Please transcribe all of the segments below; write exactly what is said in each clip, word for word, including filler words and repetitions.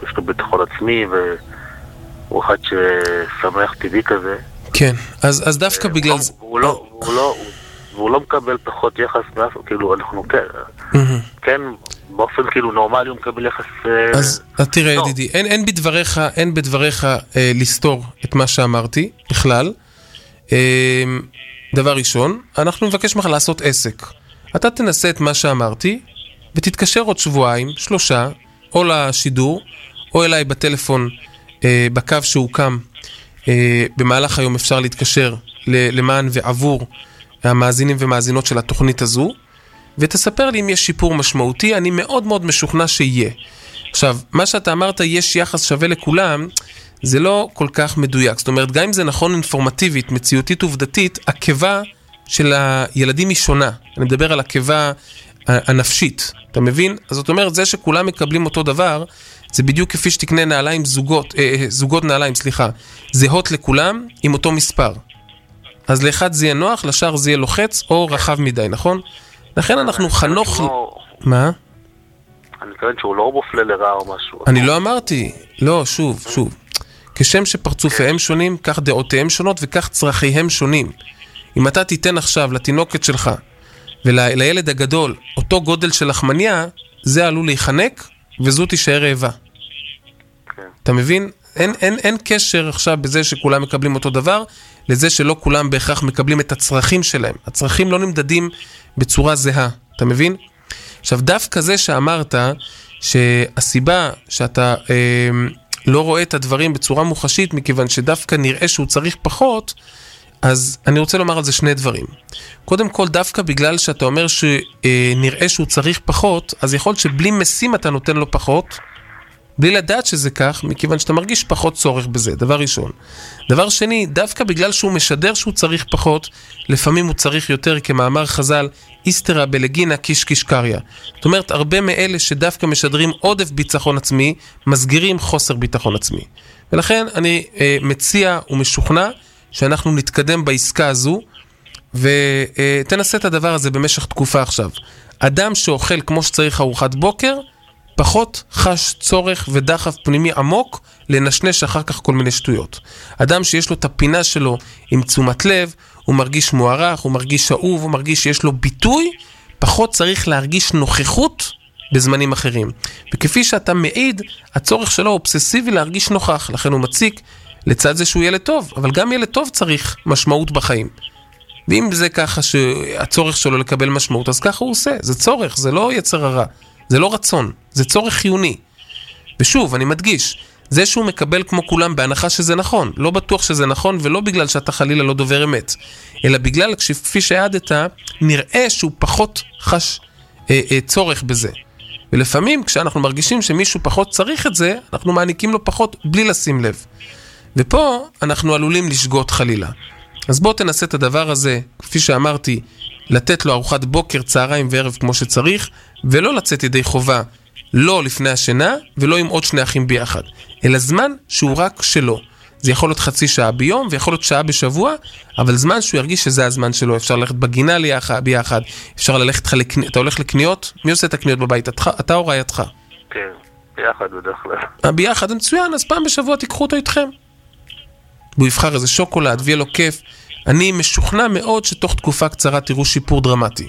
יש לו ביטחון עצמי, והוא אחד ששמח טבעי כזה. כן, אז, אז דווקא בגלל זה... הוא לא, הוא לא, והוא לא מקבל פחות יחס מאף, כאילו, אנחנו כן, כן, באופן כאילו נורמלי הוא מקבל יחס... אז תראה ידידי, אין, אין בדבריך, אין בדבריך אה, לסתור את מה שאמרתי, בכלל. אה, דבר ראשון, אנחנו נבקש ממך לעשות עסק. אתה תנסה את מה שאמרתי, ותתקשר עוד שבועיים, שלושה, או לשידור, או אליי בטלפון, אה, בקו שהוקם, אה, במהלך היום אפשר להתקשר למען ועבור המאזינים ומאזינות של התוכנית הזו, ותספר לי אם יש שיפור משמעותי, אני מאוד מאוד משוכנע שיהיה. עכשיו, מה שאתה אמרת, יש יחס שווה לכולם, זה לא כל כך מדויק. זאת אומרת, גם אם זה נכון אינפורמטיבית, מציאותית עובדתית, עקבה של הילדים היא שונה. אני מדבר על עקבה הנפשית. אתה מבין? אז זאת אומרת, זה שכולם מקבלים אותו דבר, זה בדיוק כפי שתקנה נעליים זוגות, אה, זוגות נעליים, סליחה, זהות לכולם עם אותו מספר. אז לאחד זה יהיה נוח, לשאר זה יהיה לוחץ או רחב מדי, נכון? לכן אנחנו חנוך... מה? אני מתכוון שהוא לא מופלה לרע או משהו. אני לא אמרתי. לא, שוב, שוב. כשם שפרצופיהם שונים, כך דעותיהם שונות וכך צרכיהם שונים. אם אתה תיתן עכשיו לתינוקת שלך ולילד הגדול אותו גודל של לחמניה, זה עלול להיחנק וזו תישאר רעבה. אתה מבין? אין, אין, אין קשר עכשיו בזה שכולם מקבלים אותו דבר, לזה שלא כולם בהכרח מקבלים את הצרכים שלהם. הצרכים לא נמדדים בצורה זהה. אתה מבין? עכשיו, דווקא זה שאמרת שהסיבה שאתה אה, לא רואה את הדברים בצורה מוחשית, מכיוון שדווקא נראה שהוא צריך פחות, אז אני רוצה לומר על זה שני דברים. קודם כל, דווקא בגלל שאתה אומר שנראה שהוא צריך פחות, אז יכול להיות שבלי משים אתה נותן לו פחות, בלי לדעת שזה כך, מכיוון שאתה מרגיש פחות צורך בזה, דבר ראשון. דבר שני, דווקא בגלל שהוא משדר שהוא צריך פחות, לפעמים הוא צריך יותר, כמאמר חז"ל, איסתרא בלגינה קיש קיש קריא. זאת אומרת, הרבה מאלה שדווקא משדרים עודף ביטחון עצמי, מסגירים חוסר ביטחון עצמי. ולכן אני אה, מציע ומשוכנע שאנחנו נתקדם בעסקה הזו, ותנסה את הדבר הזה במשך תקופה עכשיו. אדם שאוכל כמו שצריך ארוחת בוקר, פחות חש צורך ודחף פנימי עמוק לנשנש אחר כך כל מיני שטויות. אדם שיש לו את הפינה שלו עם תשומת לב, הוא מרגיש מוערך, הוא מרגיש אהוב, הוא מרגיש שיש לו ביטוי, פחות צריך להרגיש נוכחות בזמנים אחרים. וכפי שאתה מעיד, הצורך שלו אובססיבי להרגיש נוכח, לכן הוא מציק לצד זה שהוא ילד טוב, אבל גם ילד טוב צריך משמעות בחיים. ואם זה ככה שהצורך שלו לקבל משמעות, אז ככה הוא עושה. זה צורך, זה לא יצר הרע. זה לא רצון, זה צורך חיוני. ושוב, אני מדגיש, זה שהוא מקבל כמו כולם בהנחה שזה נכון, לא בטוח שזה נכון, ולא בגלל שאתה חלילה לא דובר אמת, אלא בגלל כפי שהעדת, נראה שהוא פחות חש אה, אה, צורך בזה. ולפעמים כשאנחנו מרגישים שמישהו פחות צריך את זה, אנחנו מעניקים לו פחות בלי לשים לב. ופה אנחנו עלולים לשגות חלילה. אז בוא תנסה את הדבר הזה, כפי שאמרתי, לתת לו ארוחת בוקר, צהריים וערב כמו שצריך, ולא לצאת ידי חובה, לא לפני השינה, ולא עם עוד שני אחים ביחד, אלא זמן שהוא רק שלו. זה יכול להיות חצי שעה ביום, ויכול להיות שעה בשבוע, אבל זמן שהוא ירגיש שזה הזמן שלו. אפשר ללכת בגינה ביחד, אפשר ללכת, לקנ... אתה הולך לקניות? מי עושה את הקניות בבית? אתה, אתה או רעייתך? כן, ביחד בדרך כלל. ביחד, מצוין, אז פעם בשבוע תיקחו אותו איתכם. והוא יבחר איזה שוקולד, ויהיה לו כיף. אני משוכנע מאוד שתוך תקופה קצרה תראו שיפור דרמטי.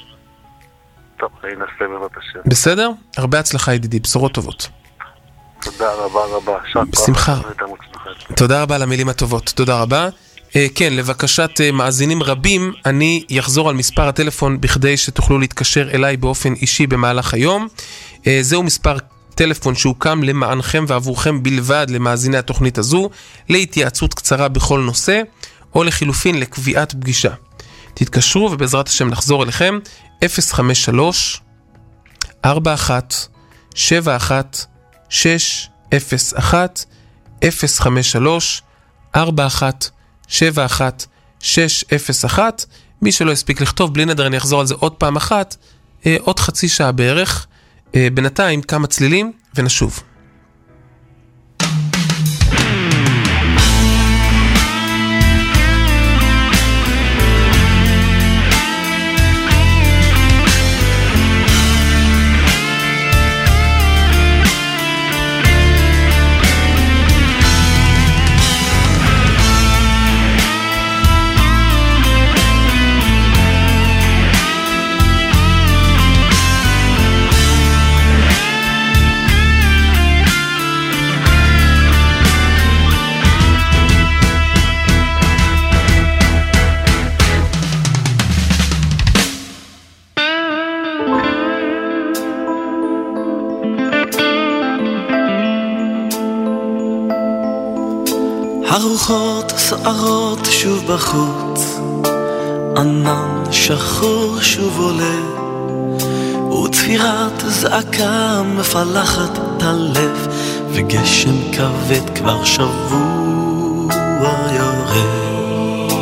טוב, אני אנסה בבת השם. בסדר? הרבה הצלחה ידידי, בשורות טובות. תודה רבה רבה. בשמחה. תודה רבה על המילים הטובות, תודה רבה. כן, לבקשת מאזינים רבים, אני אחזור על מספר הטלפון בכדי שתוכלו להתקשר אליי באופן אישי במהלך היום. זהו מספר טלפון שהוקם למענכם ועבורכם בלבד למאזיני התוכנית הזו, להתייעצות קצרה בכל נושא, או לחילופין לקביעת פגישה. תתקשרו ובעזרת השם נחזור אליכם, אפס חמש שלוש ארבע אחת שבע אחת שש אפס אחת, אפס חמש שלוש ארבע אחת שבע אחת שש אפס אחת. מי שלא הספיק לכתוב, בלי נדר אני אחזור על זה עוד פעם אחת, אה, עוד חצי שעה בערך, אה, בינתיים כמה צלילים ונשוב. הרוחות סערות שוב בחוץ, ענן שחור שוב עולה, וצפירת זעקה מפלחת את הלב, וגשם כבד כבר שבוע יורד.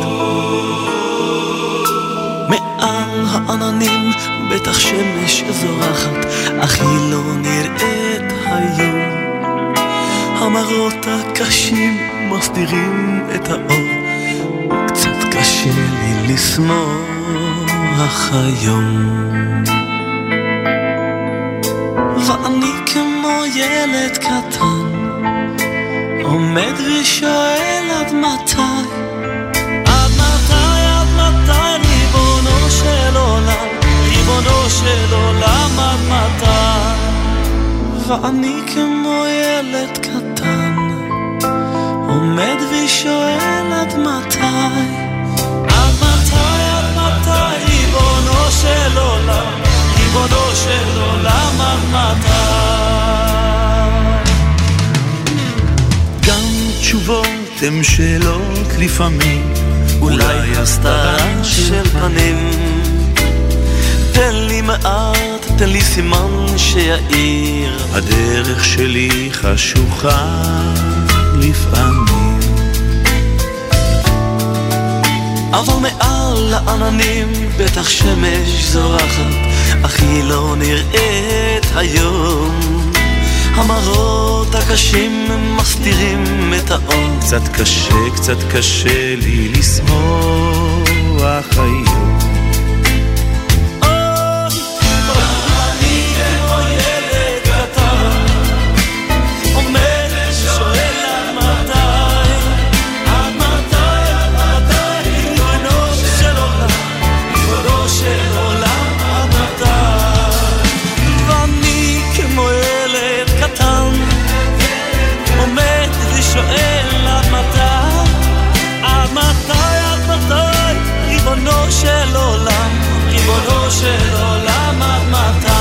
מעל העננים בטח שמש זורחת, אך היא לא נראית היום. המראות הקשים מסתירים את האור, קצת קשה לי לשמוח היום. ואני כמו ילד קטן עומד ושואל עד מתי, עד מתי, עד מתי, ריבונו של עולם, ריבונו של עולם, עד מתי. ואני כמו ילד קטן עומד ושואל עד מתי, עד מתי, עד מתי, ריבונו של עולם, ריבונו של עולם, עד מתי. גם תשובות הם שאלות לפעמים, אולי הסתרה של פנים. תן לי מעט, תן לי סימן שיעיר, הדרך שלי חשוכה לפעמים. אבל מעל העננים בטח שמש זורחת, אך היא לא נראית היום. המראות הקשים מסתירים את האור, קצת קשה, קצת קשה לי לשמוח היום. של עולם, ריבונו של עולם, עד מתי.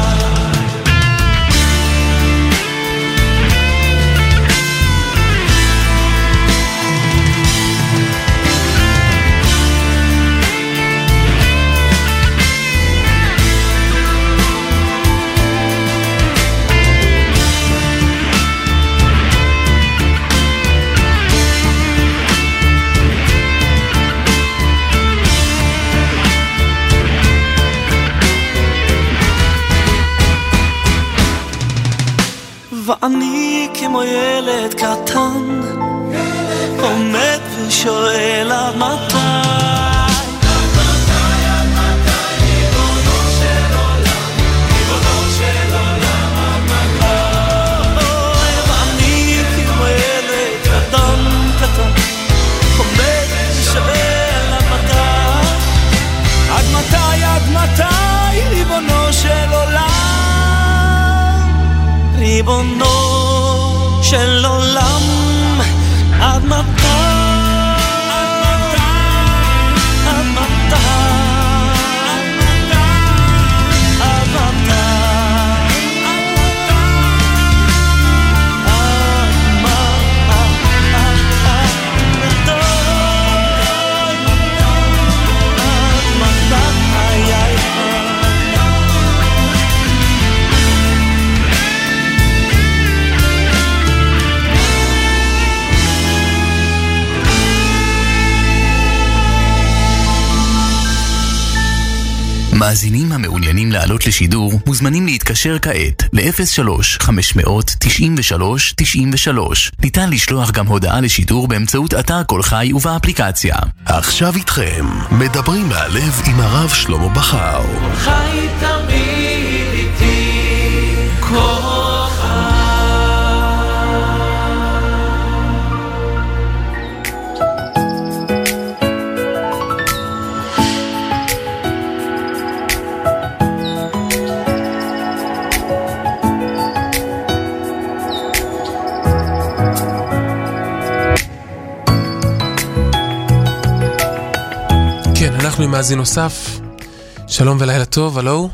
ואני כמו ילד קטן עומד ושואל עד מתי, עד מתי, עד מתי, ריבונו של עולם, ריבונו של עולם, עד מתי. ואני כמו ילד קטן קטן עומד ושואל עד מתי, עד מתי, עד מתי, ריבונו של עולם, ריבונו של עולם, עד מתי, עד מתי, עד מתי, מאזינים המעוניינים לעלות לשידור מוזמנים להתקשר כעת ל-אפס שלוש חמש תשע שלוש תשע שלוש. ניתן לשלוח גם הודעה לשידור באמצעות אתר כל חי ובאפליקציה. עכשיו איתכם מדברים מהלב עם הרב שלמה בכר. חי תמיד איתי כל חי. אנחנו עם מאזין נוסף. שלום ולילה טוב, הלו?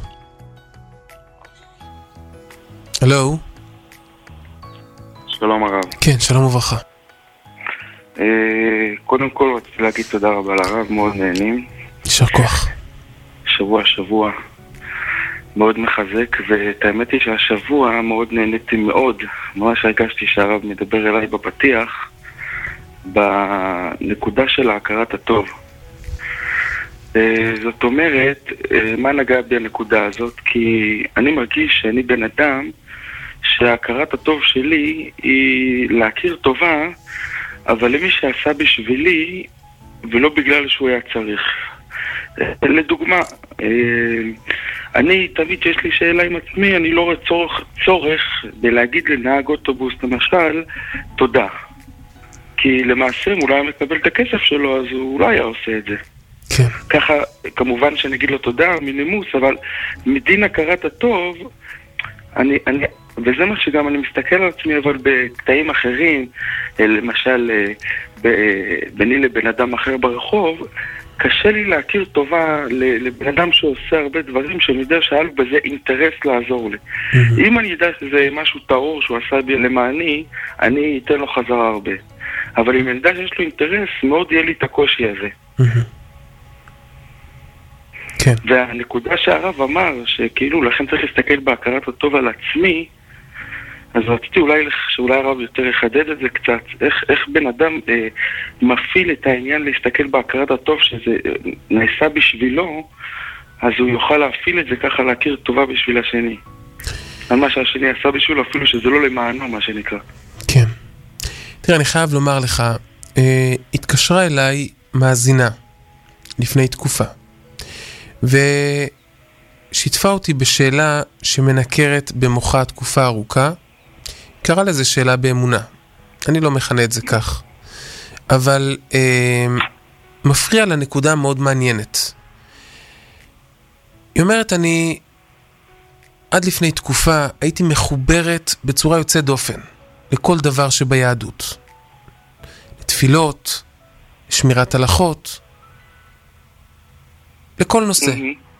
הלו? שלום הרב. כן, שלום וברכה. קודם כל רציתי להגיד תודה רבה לרב, מאוד נהנים. יישר כוח. שבוע שבוע מאוד מחזק, ואת האמת היא שהשבוע מאוד נהניתי מאוד. ממש הרגשתי שהרב מדבר אליי בפתיח בנקודה של ההכרת הטוב. זאת אומרת, מה נגע בי הנקודה הזאת? כי אני מרגיש שאני בן אדם שההכרת הטוב שלי היא להכיר טובה, אבל למי שעשה בשבילי ולא בגלל שהוא היה צריך. לדוגמה, אני תמיד שיש לי שאלה עם עצמי, אני לא רואה צורך, צורך בלהגיד לנהג אוטובוס למשל תודה, כי למעשה אולי הוא מקבל את הכסף שלו, אז הוא אולי היה עושה את זה. כן. ככה כמובן שנגיד לו תודה מנימוס, אבל מדין הכרת הטוב אני, אני, וזה מה שגם אני מסתכל על עצמי, אבל בקטעים אחרים, למשל ביני לבן אדם אחר ברחוב, קשה לי להכיר טובה לבן אדם שעושה הרבה דברים שאני יודע שהיה לו בזה אינטרס לעזור לי. Mm-hmm. אם אני יודע שזה משהו טהור שהוא עשה בי למעני, אני אתן לו חזרה הרבה. אבל אם אני יודע שיש לו אינטרס, מאוד יהיה לי את הקושי הזה. Mm-hmm. כן. והנקודה שהרב אמר, שכאילו לכן צריך להסתכל בהכרת הטוב על עצמי, אז רציתי אולי שאולי הרב יותר יחדד את זה קצת, איך, איך בן אדם אה, מפעיל את העניין להסתכל בהכרת הטוב שזה נעשה בשבילו, אז הוא יוכל להפעיל את זה ככה, להכיר טובה בשביל השני. על מה שהשני עשה בשבילו, אפילו שזה לא למענו, מה שנקרא. כן. תראה, אני חייב לומר לך, אה, התקשרה אליי מאזינה לפני תקופה, ושיתפה אותי בשאלה שמנקרת במוחה תקופה ארוכה. קרא לזה שאלה באמונה. אני לא מכנה את זה כך. אבל אה, מפריע לנקודה מאוד מעניינת. היא אומרת, אני עד לפני תקופה הייתי מחוברת בצורה יוצאת דופן לכל דבר שביהדות. לתפילות, לשמירת הלכות, לכל נושא.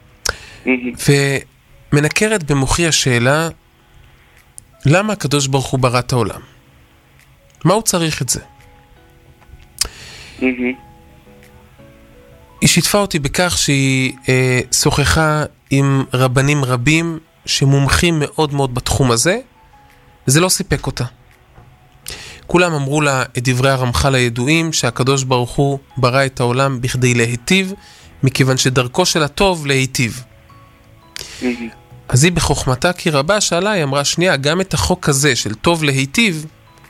ומנקרת במוחי השאלה, למה הקדוש ברוך הוא ברא את העולם? מה הוא צריך את זה? היא שיתפה אותי בכך שהיא אה, שוחחה עם רבנים רבים שמומחים מאוד מאוד בתחום הזה, וזה לא סיפק אותה. כולם אמרו לה את דברי הרמח"ל הידועים, שהקדוש ברוך הוא ברא את העולם בכדי להיטיב, מכיוון שדרכו של הטוב להיטיב. אז היא בחוכמתה כי רבה שאלה, היא אמרה, שנייה, גם את החוק הזה של טוב להיטיב,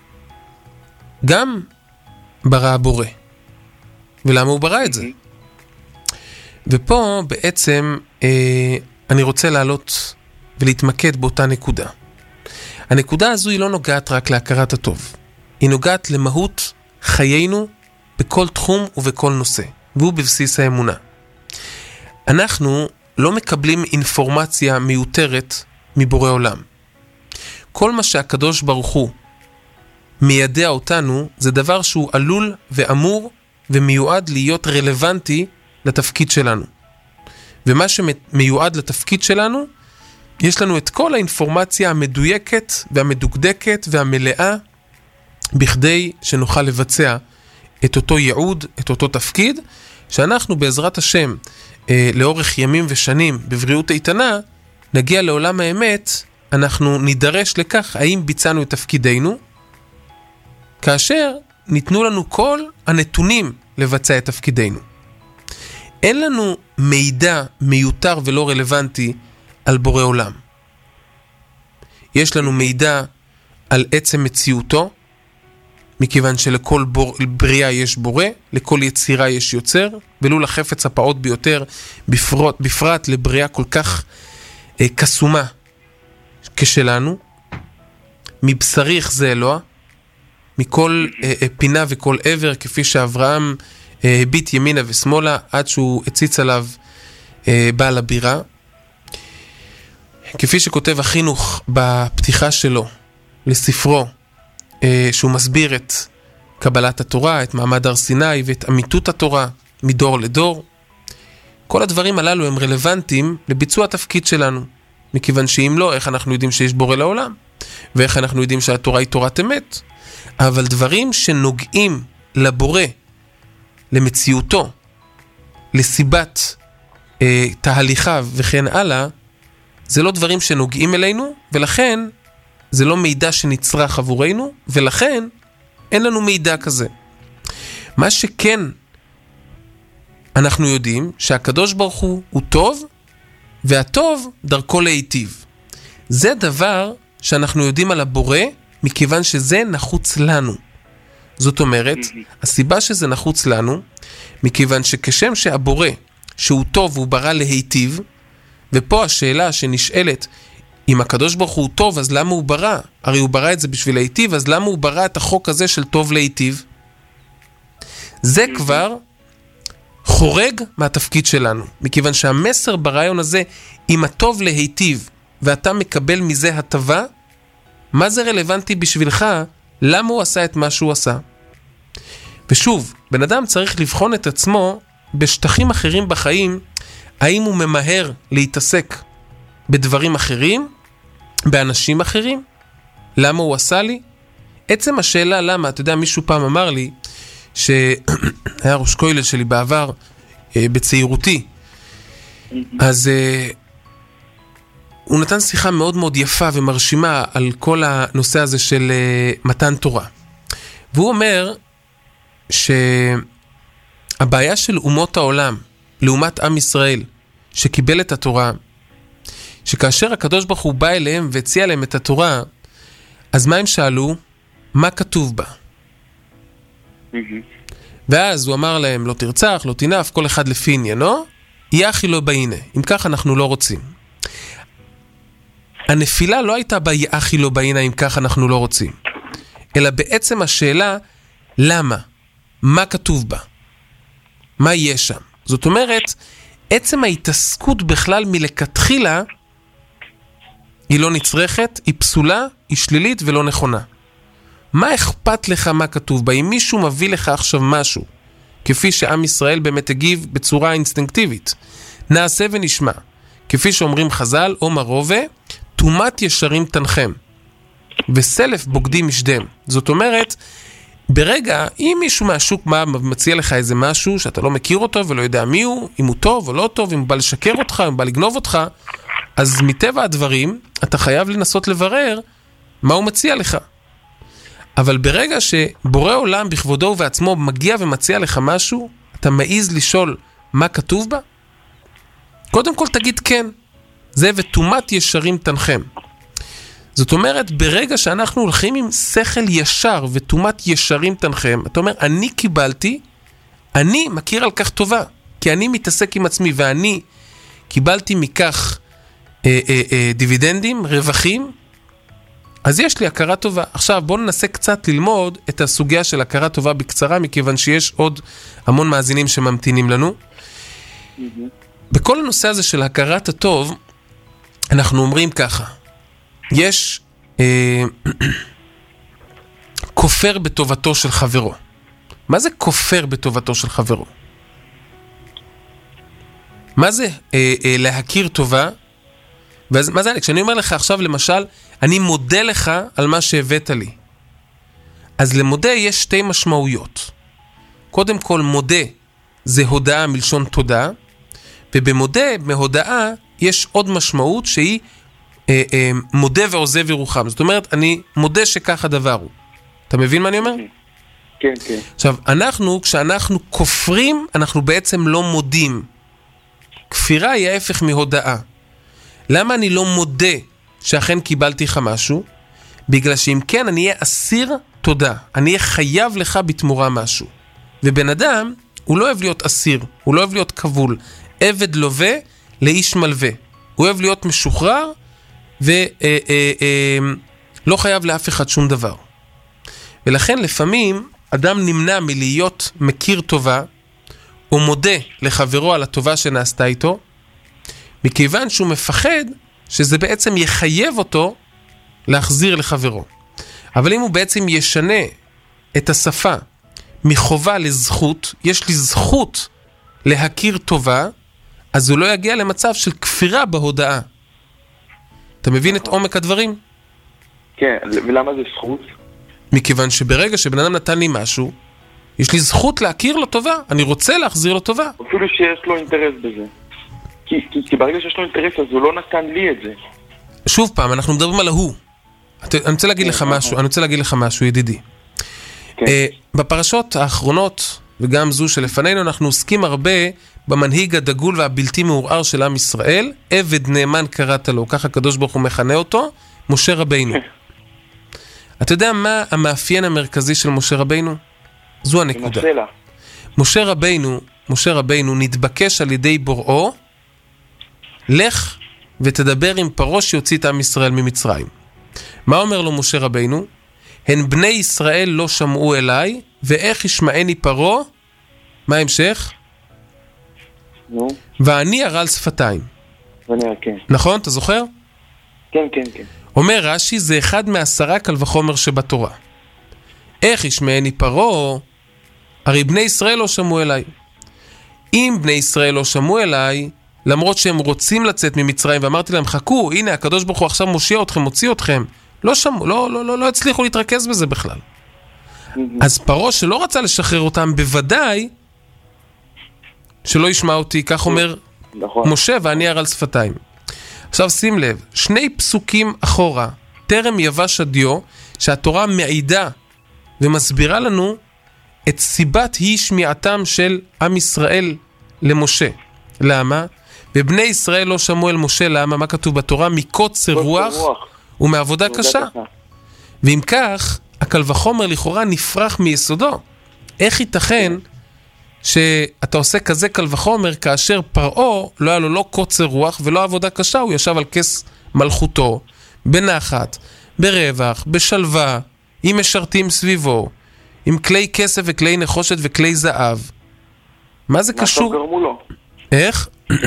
גם ברא הבורא. ולמה הוא ברא את זה? ופה בעצם אה, אני רוצה לעלות ולהתמקד באותה נקודה. הנקודה הזו היא לא נוגעת רק להכרת הטוב. היא נוגעת למהות חיינו בכל תחום ובכל נושא. והוא בבסיס האמונה. אנחנו לא מקבלים אינפורמציה מיותרת מבורא עולם. כל מה שהקדוש ברוך הוא מיידע אותנו, זה דבר שהוא עלול ואמור ומיועד להיות רלוונטי לתפקיד שלנו. ומה שמיועד לתפקיד שלנו, יש לנו את כל האינפורמציה המדויקת והמדוקדקת והמלאה, בכדי שנוכל לבצע את אותו ייעוד, את אותו תפקיד, שאנחנו בעזרת השם, אה, לאורך ימים ושנים בבריאות איתנה, נגיע לעולם האמת, אנחנו נידרש לכך האם ביצענו את תפקידנו, כאשר ניתנו לנו כל הנתונים לבצע את תפקידנו. אין לנו מידע מיותר ולא רלוונטי על בורא עולם. יש לנו מידע על עצם מציאותו, מכיוון שלכל בור, בריאה יש בורא, לכל יצירה יש יוצר, ולו לחפץ הפעוט ביותר, בפרט, בפרט לבריאה כל כך אה, קסומה כשלנו, מבשריך זה אלוה, מכל אה, אה, פינה וכל עבר, כפי שאברהם אה, הביט ימינה ושמאלה, עד שהוא הציץ עליו אה, בעל הבירה. כפי שכותב החינוך בפתיחה שלו לספרו, שהוא מסביר את קבלת התורה, את מעמד הר סיני ואת אמיתות התורה מדור לדור. כל הדברים הללו הם רלוונטיים לביצוע התפקיד שלנו, מכיוון שאם לא, איך אנחנו יודעים שיש בורא לעולם? ואיך אנחנו יודעים שהתורה היא תורת אמת? אבל דברים שנוגעים לבורא, למציאותו, לסיבת אה, תהליכיו וכן הלאה, זה לא דברים שנוגעים אלינו, ולכן זה לא מידע שנצרך עבורנו, ולכן אין לנו מידע כזה. מה שכן אנחנו יודעים, שהקדוש ברוך הוא הוא טוב, והטוב דרכו להיטיב. זה דבר שאנחנו יודעים על הבורא, מכיוון שזה נחוץ לנו. זאת אומרת, הסיבה שזה נחוץ לנו, מכיוון שכשם שהבורא, שהוא טוב והוא ברא להיטיב, ופה השאלה שנשאלת, אם הקדוש ברוך הוא טוב, אז למה הוא ברא? הרי הוא ברא את זה בשביל להיטיב, אז למה הוא ברא את החוק הזה של טוב להיטיב? זה כבר חורג מהתפקיד שלנו, מכיוון שהמסר ברעיון הזה, אם הטוב להיטיב, ואתה מקבל מזה הטבה, מה זה רלוונטי בשבילך? למה הוא עשה את מה שהוא עשה? ושוב, בן אדם צריך לבחון את עצמו בשטחים אחרים בחיים, האם הוא ממהר להתעסק בדברים אחרים, באנשים אחרים? למה הוא עשה לי? עצם השאלה למה, אתה יודע, מישהו פעם אמר לי, שהיה ראש כולל שלי בעבר, בצעירותי, אז הוא נתן שיחה מאוד מאוד יפה ומרשימה על כל הנושא הזה של מתן תורה. והוא אומר שהבעיה של אומות העולם, לעומת עם ישראל, שקיבל את התורה, שכאשר הקדוש ברוך הוא בא אליהם והציע להם את התורה, אז מה הם שאלו? מה כתוב בה? ואז הוא אמר להם, לא תרצח, לא תינף, כל אחד לפי עניינו, יחי לא בהנה. אם כך אנחנו לא רוצים. הנפילה לא הייתה בה יחי לא בהנה, אם כך אנחנו לא רוצים. אלא בעצם השאלה, למה? מה כתוב בה? מה יש שם? זאת אומרת, עצם ההתעסקות בכלל מלכתחילה, היא לא נצרכת, היא פסולה, היא שלילית ולא נכונה. מה אכפת לך מה כתוב בה? אם מישהו מביא לך עכשיו משהו, כפי שעם ישראל באמת הגיב בצורה אינסטינקטיבית, נעשה ונשמע, כפי שאומרים חז"ל, אומר רובה, תומת ישרים תנחם, וסלף בוגדים משדם. זאת אומרת, ברגע, אם מישהו מהשוק מציע לך איזה משהו, שאתה לא מכיר אותו ולא יודע מי הוא, אם הוא טוב או לא טוב, אם הוא בא לשקר אותך, אם הוא בא לגנוב אותך, אז מטבע הדברים, אתה חייב לנסות לברר מה הוא מציע לך. אבל ברגע שבורא עולם בכבודו ובעצמו מגיע ומציע לך משהו, אתה מעיז לשאול מה כתוב בה? קודם כל תגיד כן. זה ותומת ישרים תנחם. זאת אומרת, ברגע שאנחנו הולכים עם שכל ישר ותומת ישרים תנחם, אתה אומר, אני קיבלתי, אני מכיר על כך טובה, כי אני מתעסק עם עצמי, ואני קיבלתי מכך אה, אה, אה, דיבידנדים, רווחים, אז יש לי הכרה טובה. עכשיו בואו ננסה קצת ללמוד את הסוגיה של הכרה טובה בקצרה, מכיוון שיש עוד המון מאזינים שממתינים לנו. Mm-hmm. בכל הנושא הזה של הכרת הטוב, אנחנו אומרים ככה, יש אה, כופר בטובתו של חברו. מה זה כופר בטובתו של חברו? מה זה אה, אה, להכיר טובה? ואז, מה זה? כשאני אומר לך עכשיו למשל, אני מודה לך על מה שהבאת לי. אז למודה יש שתי משמעויות. קודם כל מודה זה הודעה מלשון תודה, ובמודה, מהודעה, יש עוד משמעות שהיא אה, אה, מודה ועוזב ירוחם. זאת אומרת, אני מודה שכך הדבר הוא. אתה מבין מה אני אומר? כן, כן. עכשיו, אנחנו, כשאנחנו כופרים, אנחנו בעצם לא מודים. כפירה היא ההפך מהודעה. למה אני לא מודה שאכן קיבלתי לך משהו? בגלל שאם כן, אני אהיה אסיר תודה. אני אהיה חייב לך בתמורה משהו. ובן אדם, הוא לא אוהב להיות אסיר, הוא לא אוהב להיות כבול. עבד לווה לאיש מלווה. הוא אוהב להיות משוחרר, ולא אה, אה, אה, לא חייב לאף אחד שום דבר. ולכן לפעמים, אדם נמנע מלהיות מכיר טובה, הוא מודה לחברו על הטובה שנעשתה איתו, מכיוון שהוא מפחד שזה בעצם יחייב אותו להחזיר לחברו. אבל אם הוא בעצם ישנה את השפה מחובה לזכות, יש לי זכות להכיר טובה, אז הוא לא יגיע למצב של כפירה בהודעה. אתה מבין את עומק הדברים? כן, ולמה זה זכות? מכיוון שברגע שבן אדם נתן לי משהו, יש לי זכות להכיר לו טובה, אני רוצה להחזיר לו טובה. אפילו שיש לו אינטרס בזה. כי, כי, כי ברגע שיש לו אינטרס, אז הוא לא נתן לי את זה. שוב פעם, אנחנו מדברים על ההוא. אני רוצה להגיד לך משהו, אני רוצה להגיד לך משהו, ידידי. בפרשות האחרונות, וגם זו שלפנינו, אנחנו עוסקים הרבה במנהיג הדגול והבלתי מעורער של עם ישראל. עבד נאמן קראת לו, ככה הקדוש ברוך הוא מכנה אותו, משה רבינו. אתה יודע מה המאפיין המרכזי של משה רבינו? זו הנקודה. משה רבינו, משה רבינו נתבקש על ידי בוראו, לך ותדבר עם פרעה שיוציא את עם ישראל ממצרים. מה אומר לו משה רבינו? הן בני ישראל לא שמעו אליי, ואיך ישמעני פרעה? מה ההמשך? נו. ואני ערל שפתיים. ואני, כן. נכון? אתה זוכר? כן, כן, כן. אומר רש"י, זה אחד מעשרה קל וחומר שבתורה. איך ישמעני פרעה? הרי בני ישראל לא שמעו אליי. אם בני ישראל לא שמעו אליי, למרות שהם רוצים לצאת ממצרים, ואמרתי להם, חכו, הנה, הקדוש ברוך הוא עכשיו מושיע אתכם, מוציא אתכם, לא שמעו, לא, לא, לא, לא הצליחו להתרכז בזה בכלל. אז פרעה שלא רצה לשחרר אותם, בוודאי שלא ישמע אותי, כך אומר משה, ואני ערל שפתיים. עכשיו שים לב, שני פסוקים אחורה, טרם יבש הדיו, שהתורה מעידה ומסבירה לנו את סיבת היא שמיעתם של עם ישראל למשה. למה? ובני ישראל לא שמעו אל משה, למה? מה כתוב בתורה? מקוצר רוח ומעבודה קשה. ואם כך, הקל וחומר לכאורה נפרח מיסודו. איך ייתכן שאתה עושה כזה קל וחומר כאשר פרעה לא היה לו לא קוצר רוח ולא עבודה קשה, הוא ישב על כס מלכותו, בנחת, ברווח, בשלווה, עם משרתים סביבו, עם כלי כסף וכלי נחושת וכלי זהב. מה זה קשור? מה גרמו לו? איך?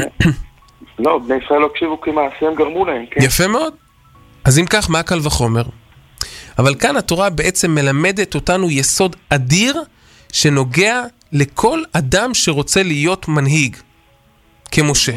לא, בני ישראל לא הקשיבו כי מעשיהם גרמו להם, כן? יפה מאוד. אז אם כך, מה קל וחומר? אבל כאן התורה בעצם מלמדת אותנו יסוד אדיר שנוגע לכל אדם שרוצה להיות מנהיג, כמשה.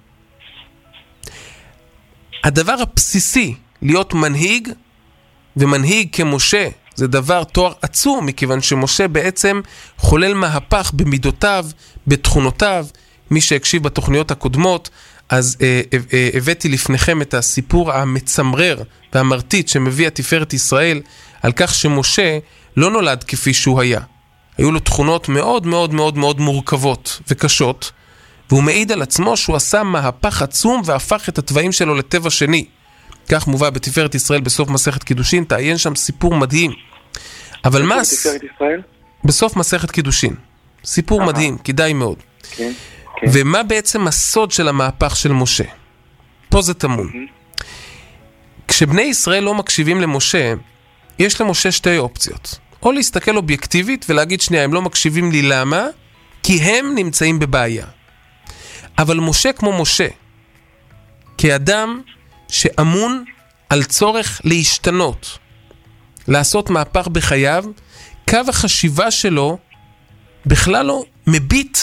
הדבר הבסיסי להיות מנהיג, ומנהיג כמשה, זה דבר תואר עצום, מכיוון שמשה בעצם חולל מהפך במידותיו, בתכונותיו. מי שהקשיב בתוכניות הקודמות, אז אה, אה, הבאתי לפניכם את הסיפור המצמרר והמרטיט שמביא התפארת ישראל, על כך שמשה לא נולד כפי שהוא היה. היו לו תכונות מאוד מאוד מאוד מאוד מורכבות וקשות, והוא מעיד על עצמו שהוא עשה מהפך עצום והפך את הטבעים שלו לטבע שני. כך מובא בתפארת ישראל בסוף מסכת קידושין, תעיין שם סיפור מדהים. אבל מה... בתפארת ישראל? בסוף מסכת קידושין. סיפור אה. מדהים, כדאי מאוד. כן, כן. ומה בעצם הסוד של המהפך של משה? פה זה תמון. כשבני ישראל לא מקשיבים למשה, יש למשה שתי אופציות. או להסתכל אובייקטיבית ולהגיד שנייה, הם לא מקשיבים לי, למה? כי הם נמצאים בבעיה. אבל משה כמו משה, כאדם שאמון על צורך להשתנות, לעשות מהפך בחייו, קו החשיבה שלו בכלל לא מביט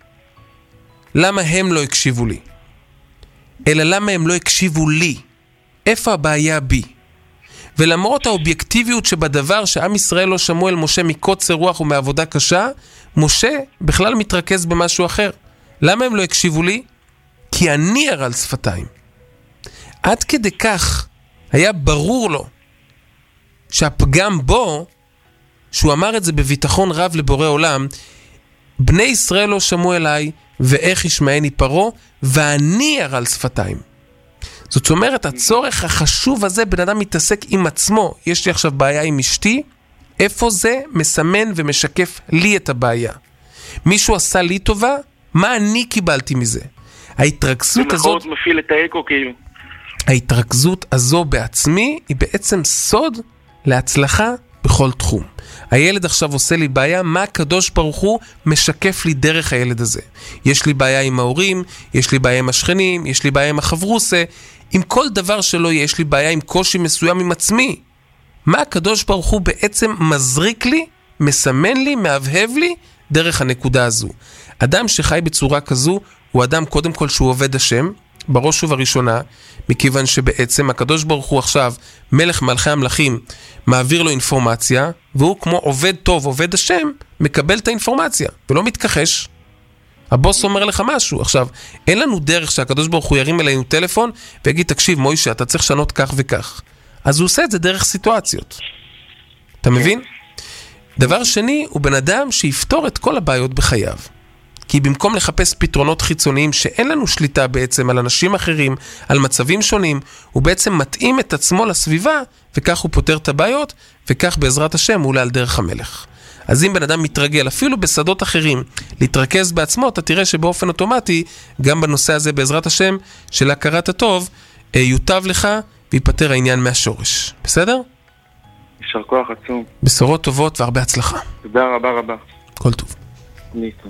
למה הם לא הקשיבו לי, אלא למה הם לא הקשיבו לי. איפה הבעיה בי? ולמרות האובייקטיביות שבדבר שעם ישראל לא שמעו אל משה מקוצר רוח ומעבודה קשה, משה בכלל מתרכז במשהו אחר. למה הם לא הקשיבו לי? כי אני ערל שפתיים. עד כדי כך היה ברור לו שהפגם בו, שהוא אמר את זה בביטחון רב לבורא עולם, בני ישראל לא שמעו אליי, ואיך ישמעני פרעה, ואני ערל שפתיים. זאת אומרת, הצורך החשוב הזה, בן אדם מתעסק עם עצמו. יש לי עכשיו בעיה עם אשתי, איפה זה מסמן ומשקף לי את הבעיה? מישהו עשה לי טובה? מה אני קיבלתי מזה? ההתרכזות הזאת... זה מפעיל את האקו כאילו. ההתרכזות הזו בעצמי היא בעצם סוד להצלחה בכל תחום. הילד עכשיו עושה לי בעיה, מה הקדוש ברוך הוא משקף לי דרך הילד הזה? יש לי בעיה עם ההורים, יש לי בעיה עם השכנים, יש לי בעיה עם החברוסה, עם כל דבר שלא יהיה, יש לי בעיה עם קושי מסוים עם עצמי. מה הקדוש ברוך הוא בעצם מזריק לי, מסמן לי, מהבהב לי, דרך הנקודה הזו. אדם שחי בצורה כזו, הוא אדם קודם כל שהוא עובד השם, בראש ובראשונה, מכיוון שבעצם הקדוש ברוך הוא עכשיו, מלך מלכי המלכים, מעביר לו אינפורמציה, והוא כמו עובד טוב, עובד השם, מקבל את האינפורמציה, ולא מתכחש. הבוס אומר לך משהו. עכשיו, אין לנו דרך שהקדוש ברוך הוא ירים אלינו טלפון, ויגיד, תקשיב, מוישה, אתה צריך לשנות כך וכך. אז הוא עושה את זה דרך סיטואציות. אתה מבין? דבר שני, הוא בן אדם שיפתור את כל הבעיות בחייו. כי במקום לחפש פתרונות חיצוניים שאין לנו שליטה בעצם על אנשים אחרים, על מצבים שונים, הוא בעצם מתאים את עצמו לסביבה, וכך הוא פותר את הבעיות, וכך בעזרת השם הוא עולה על דרך המלך. אז אם בן אדם מתרגל, אפילו בשדות אחרים, להתרכז בעצמו, אתה תראה שבאופן אוטומטי, גם בנושא הזה בעזרת השם, של הכרת הטוב, יוטב לך ויפטר העניין מהשורש. בסדר? יישר כוח עצום. בשורות טובות והרבה הצלחה. תודה רבה רבה. כל טוב. ניסו.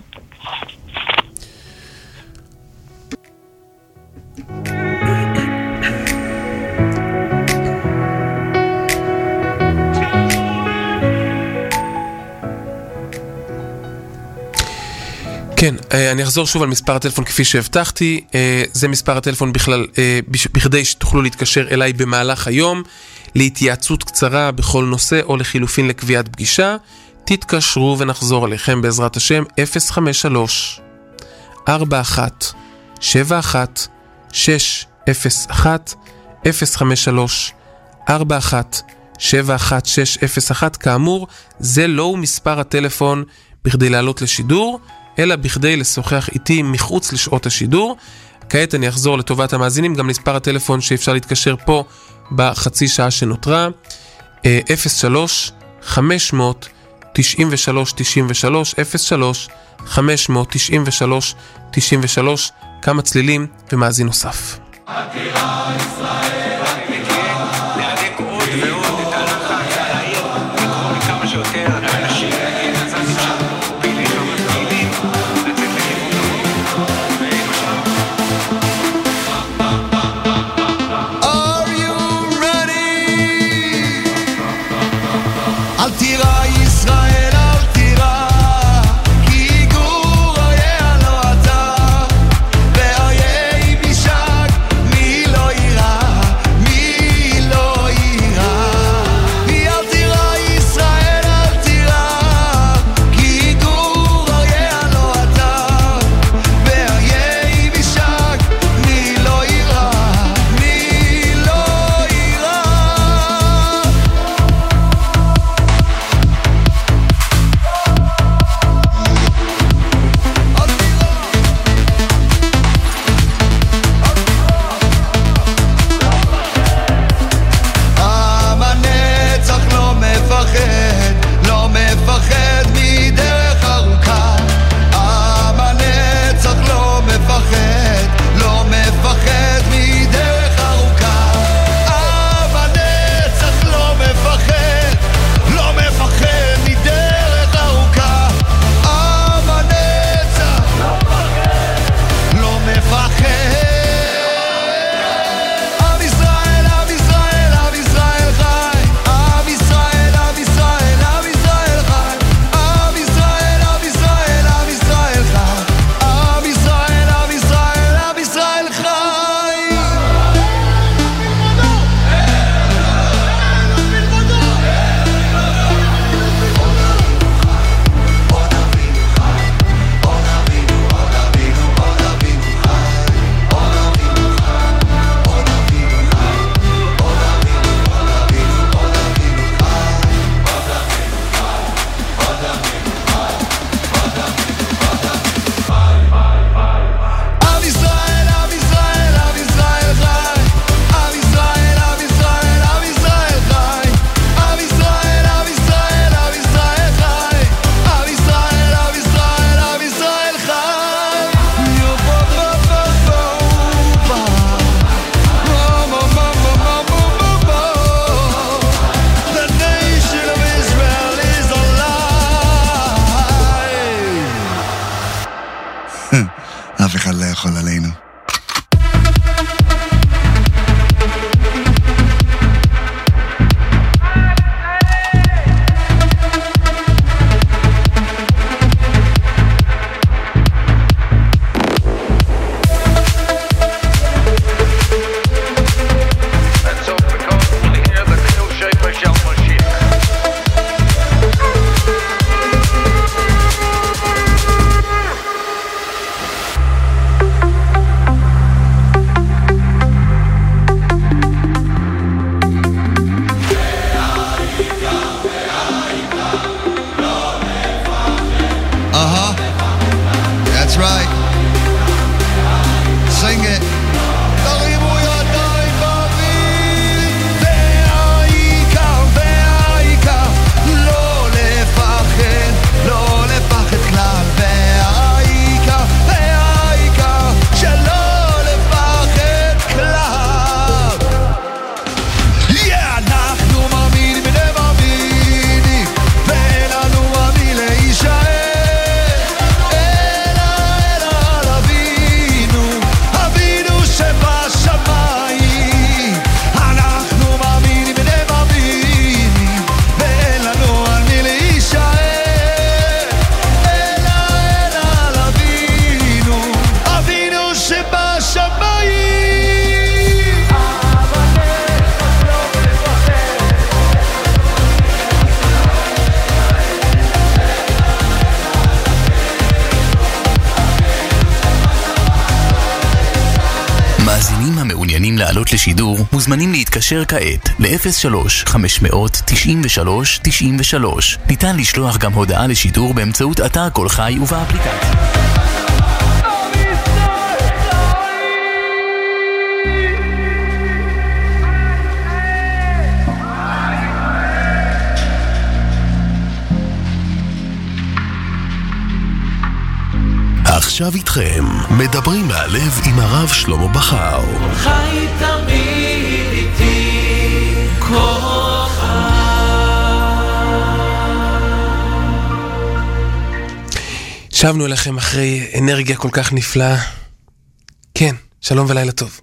כן, אני אחזור שוב על מספר הטלפון כפי שהבטחתי. זה מספר הטלפון בכלל, בכדי שתוכלו להתקשר אליי במהלך היום, להתייעצות קצרה בכל נושא או לחילופין לקביעת פגישה. תתקשרו ונחזור עליכם בעזרת השם. אפס חמש שלוש ארבע אחת שבע אחת שש אפס אחת אפס חמש שלוש ארבע אחת שבע אחת שש אפס אחת. כאמור, זה לא מספר הטלפון בכדי לעלות לשידור, אלא בכדי לשוחח איתי מחוץ לשעות השידור. כעת אני אחזור לטובת המאזינים גם מספר הטלפון שאפשר להתקשר פה בחצי שעה שנותרה, אפס שלוש חמש מאות תשעים ושלוש תשעים ושלוש, אפס שלוש חמש מאות תשעים ושלוש תשעים ושלוש. כמה צלילים ומאזין נוסף. עתירה ישראל, להדק עוד ועוד את הלחץ על העיר, לקרוא לכמה שיותר אנשים להגיד לצדים שם, פעילים ומפעילים, לצאת לכיוון החוק, ולמשל. Are you ready? עתירה ישראל, עתירה, כי גור היה לא אתה, ואריה משק, מי לא יירא, מי לא יירא. היא עתירה ישראל, עתירה, כי גור היה לא אתה, ואריה משק, מי לא יירא, מי לא יירא. עם הנצח לא מפחד, לא מפחד מדרך ארוכה. עם הנצח לא מפחד, לא מפחד מדרך ארוכה. עם הנצח לא מפחד, לא מפחד מדרך ארוכה. עם הנצח לא מפחד. עם ישראל, עם ישראל, עם ישראל חי. עם ישראל, עם ישראל, עם ישראל חי. עם ישראל, עם ישראל, עם ישראל חי. עם ישראל, עם ישראל, עם ישראל חי. עם ישראל, עם ישראל, עם ישראל חי. עם ישראל, עם ישראל, עם ישראל חי. עם ישראל, עם ישראל, עם ישראל חי. עם ישראל, עם ישראל, עם ישראל חי. יו בו בו בו בו בו. בו בו בו בו בו בו בו. The nation of Israel is alive. אף אחד לא יכול עלינו. לעלות לשידור מוזמנים להתקשר כעת ל-אפס שלוש חמש אפס תשעים ושלוש תשעים ושלוש. ניתן לשלוח גם הודעה לשידור באמצעות אתר קול חי ובאפליקציה. עכשיו איתכם, מדברים מהלב עם הרב שלמה בכר. חי תמיד איתי כוחה. שבנו אליכם אחרי אנרגיה כל כך נפלאה. כן, שלום ולילה טוב.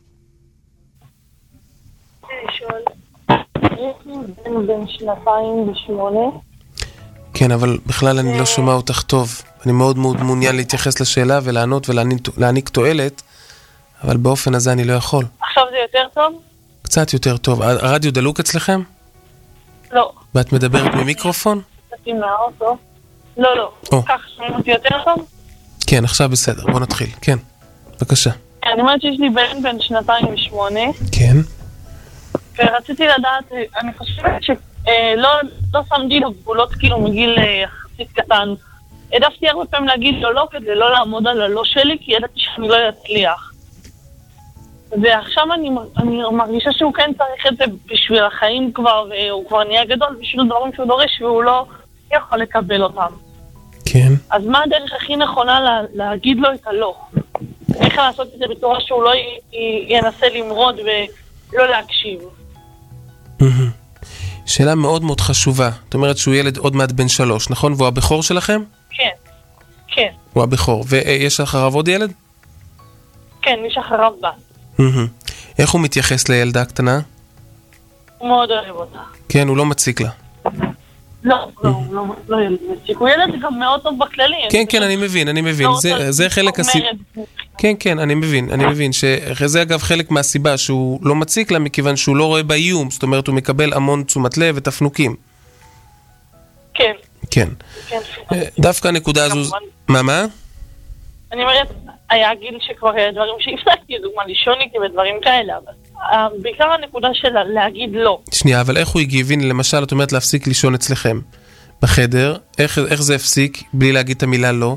בן שנתיים ושמונה. כן, אבל בכלל אני לא שומע אותך טוב. אני מאוד מאוד מעוניין להתייחס לשאלה ולענות ולהעניק תועלת, אבל באופן הזה אני לא יכול. עכשיו זה יותר טוב? קצת יותר טוב. הרדיו דלוק אצלכם? לא. ואת מדברת ממיקרופון? קצתי מהאוטו. לא, לא. כך, שומעים אותי יותר טוב? כן, עכשיו בסדר. בוא נתחיל. כן, בבקשה. אני אומרת שיש לי בן בן שנתיים ושמונה. כן. ורציתי לדעת, אני חושבת שלא לא שמתי לו גבולות כאילו מגיל יחסית קטן. העדפתי הרבה פעמים להגיד לו לא כדי לא לעמוד על הלא שלי, כי ידעתי שאני לא אצליח. ועכשיו אני, אני מרגישה שהוא כן צריך את זה בשביל החיים כבר, והוא כבר נהיה גדול בשביל דברים שהוא דורש, והוא לא יכול לקבל אותם. כן. אז מה הדרך הכי נכונה לה, להגיד לו את הלא? איך לעשות את זה בצורה שהוא לא י, י, ינסה למרוד ולא להקשיב? שאלה מאוד מאוד חשובה. את אומרת שהוא ילד עוד מעט בן שלוש, נכון? והוא הבכור שלכם? כן, כן. הוא הבכור. ויש אחריו עוד ילד? כן, יש אחריו בת. איך הוא מתייחס לילדה הקטנה? הוא מאוד אוהב אותה. כן, הוא לא מציק לה. לא, לא, לא ילד מציק. הוא ילד גם מאוד טוב בכללי. כן, כן, אני מבין, אני מבין. זה חלק הסיבה. כן, כן, אני מבין, אני מבין. שזה אגב חלק מהסיבה שהוא לא מציק לה, מכיוון שהוא לא רואה באיום. זאת אומרת, הוא מקבל המון תשומת לב ותפנוקים. כן. כן. דווקא הנקודה הזו... מה, מה? אני אומרת, היה גיל שכבר דברים שהפסקתי, דוגמה לישון איתי ודברים כאלה, אבל בעיקר הנקודה של להגיד לא. שנייה, אבל איך הוא הגיב? הנה, למשל, את אומרת להפסיק לישון אצלכם בחדר, איך, איך זה הפסיק בלי להגיד את המילה לא?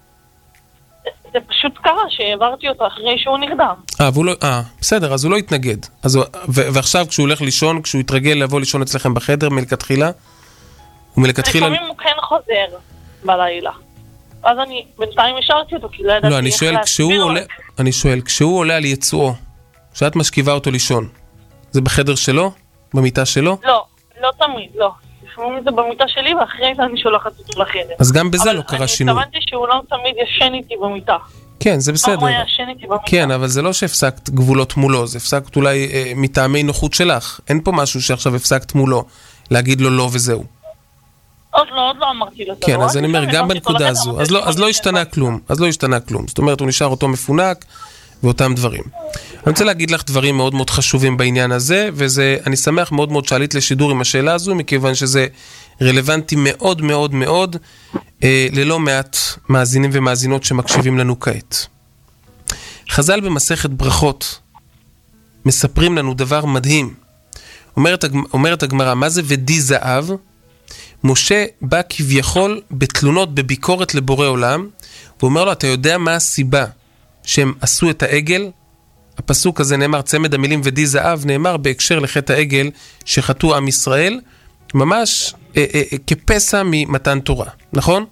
זה פשוט קרה שהעברתי אותו אחרי שהוא נרדם. אה, והוא לא, אה, בסדר, אז הוא לא התנגד. אז הוא, ו- ועכשיו כשהוא הולך לישון, כשהוא יתרגל לבוא לישון אצלכם בחדר מלכתחילה, הוא מלכתחילה... לפעמים הוא כן חוזר בלילה. אז אני בינתיים השארתי אותו, כי לא ידעתי... לא, אני שואל, כשהוא עולה, אני שואל, כשהוא עולה על יצואו, כשאת משכיבה אותו לישון, זה בחדר שלו? במיטה שלו? לא, לא תמיד, לא. לפעמים זה במיטה שלי, ואחרי זה אני שולחת אותו לחדר. אז גם בזה לא קרה שינוי. אבל אני התכוונתי שהוא לא תמיד ישן איתי במיטה. כן, זה בסדר. הוא היה ישן איתי במיטה. כן, אבל זה לא שהפסקת גבולות מולו, זה הפסקת אולי אה, מטעמי נוחות שלך. אין פה משהו שעכשיו הפסקת מולו, להגיד לו לא וזהו. עוד לא, עוד לא אמרתי לו. כן, אז אני אומר, גם בנקודה הזו, אז לא, אז לא השתנה כלום, אז לא השתנה כלום. זאת אומרת, הוא נשאר אותו מפונק ואותם דברים. אני רוצה להגיד לך דברים מאוד מאוד חשובים בעניין הזה, וזה, אני שמח מאוד מאוד שעלית לשידור עם השאלה הזו, מכיוון שזה רלוונטי מאוד מאוד מאוד, אה, ללא מעט מאזינים ומאזינות שמקשיבים לנו כעת. חז"ל במסכת ברכות מספרים לנו דבר מדהים. אומרת, אומרת הגמרא, מה זה ודי זהב? משה בא כביכול בתלונות, בביקורת לבורא עולם, והוא אומר לו, אתה יודע מה הסיבה שהם עשו את העגל? הפסוק הזה נאמר, צמד המילים ודי זהב, נאמר בהקשר לחטא העגל שחטאו עם ישראל, ממש אה, אה, אה, כפסע ממתן תורה, נכון?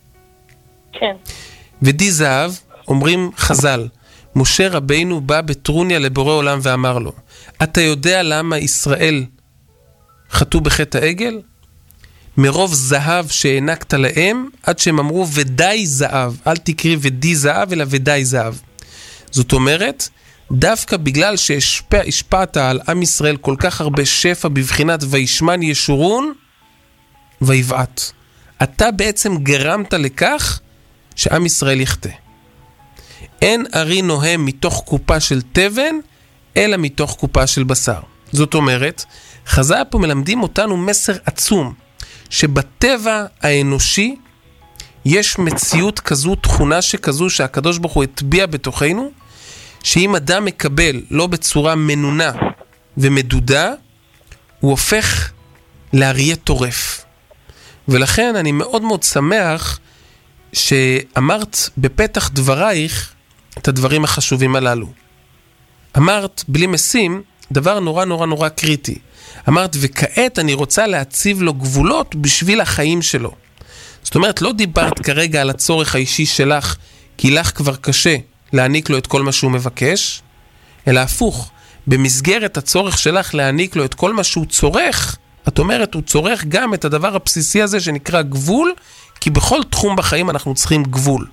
כן. ודי זהב, אומרים חז"ל, משה רבינו בא בטרוניה לבורא עולם ואמר לו, אתה יודע למה ישראל חטאו בחטא העגל? מרוב זהב שהענקת להם, עד שהם אמרו ודי זהב, אל תקריא ודי זהב, אלא ודי זהב. זאת אומרת, דווקא בגלל שהשפעת על עם ישראל כל כך הרבה שפע בבחינת וישמן ישורון, ויבעט. אתה בעצם גרמת לכך שעם ישראל יחטא. אין ארי נוהם מתוך קופה של תבן, אלא מתוך קופה של בשר. זאת אומרת, חז"ל פה מלמדים אותנו מסר עצום, שבטבע האנושי יש מציאות כזו, תכונה שכזו שהקדוש ברוך הוא הטביע בתוכנו, שאם אדם מקבל לא בצורה מנונה ומדודה, הוא הופך לאריה טורף. ולכן אני מאוד מאוד שמח שאמרת בפתח דברייך את הדברים החשובים הללו. אמרת בלי משים דבר נורא נורא נורא קריטי. אמרת, וכעת אני רוצה להציב לו גבולות בשביל החיים שלו. זאת אומרת, לא דיברת כרגע על הצורך האישי שלך, כי לך כבר קשה להעניק לו את כל מה שהוא מבקש, אלא הפוך, במסגרת הצורך שלך להעניק לו את כל מה שהוא צורך, את אומרת, הוא צורך גם את הדבר הבסיסי הזה שנקרא גבול, כי בכל תחום בחיים אנחנו צריכים גבול.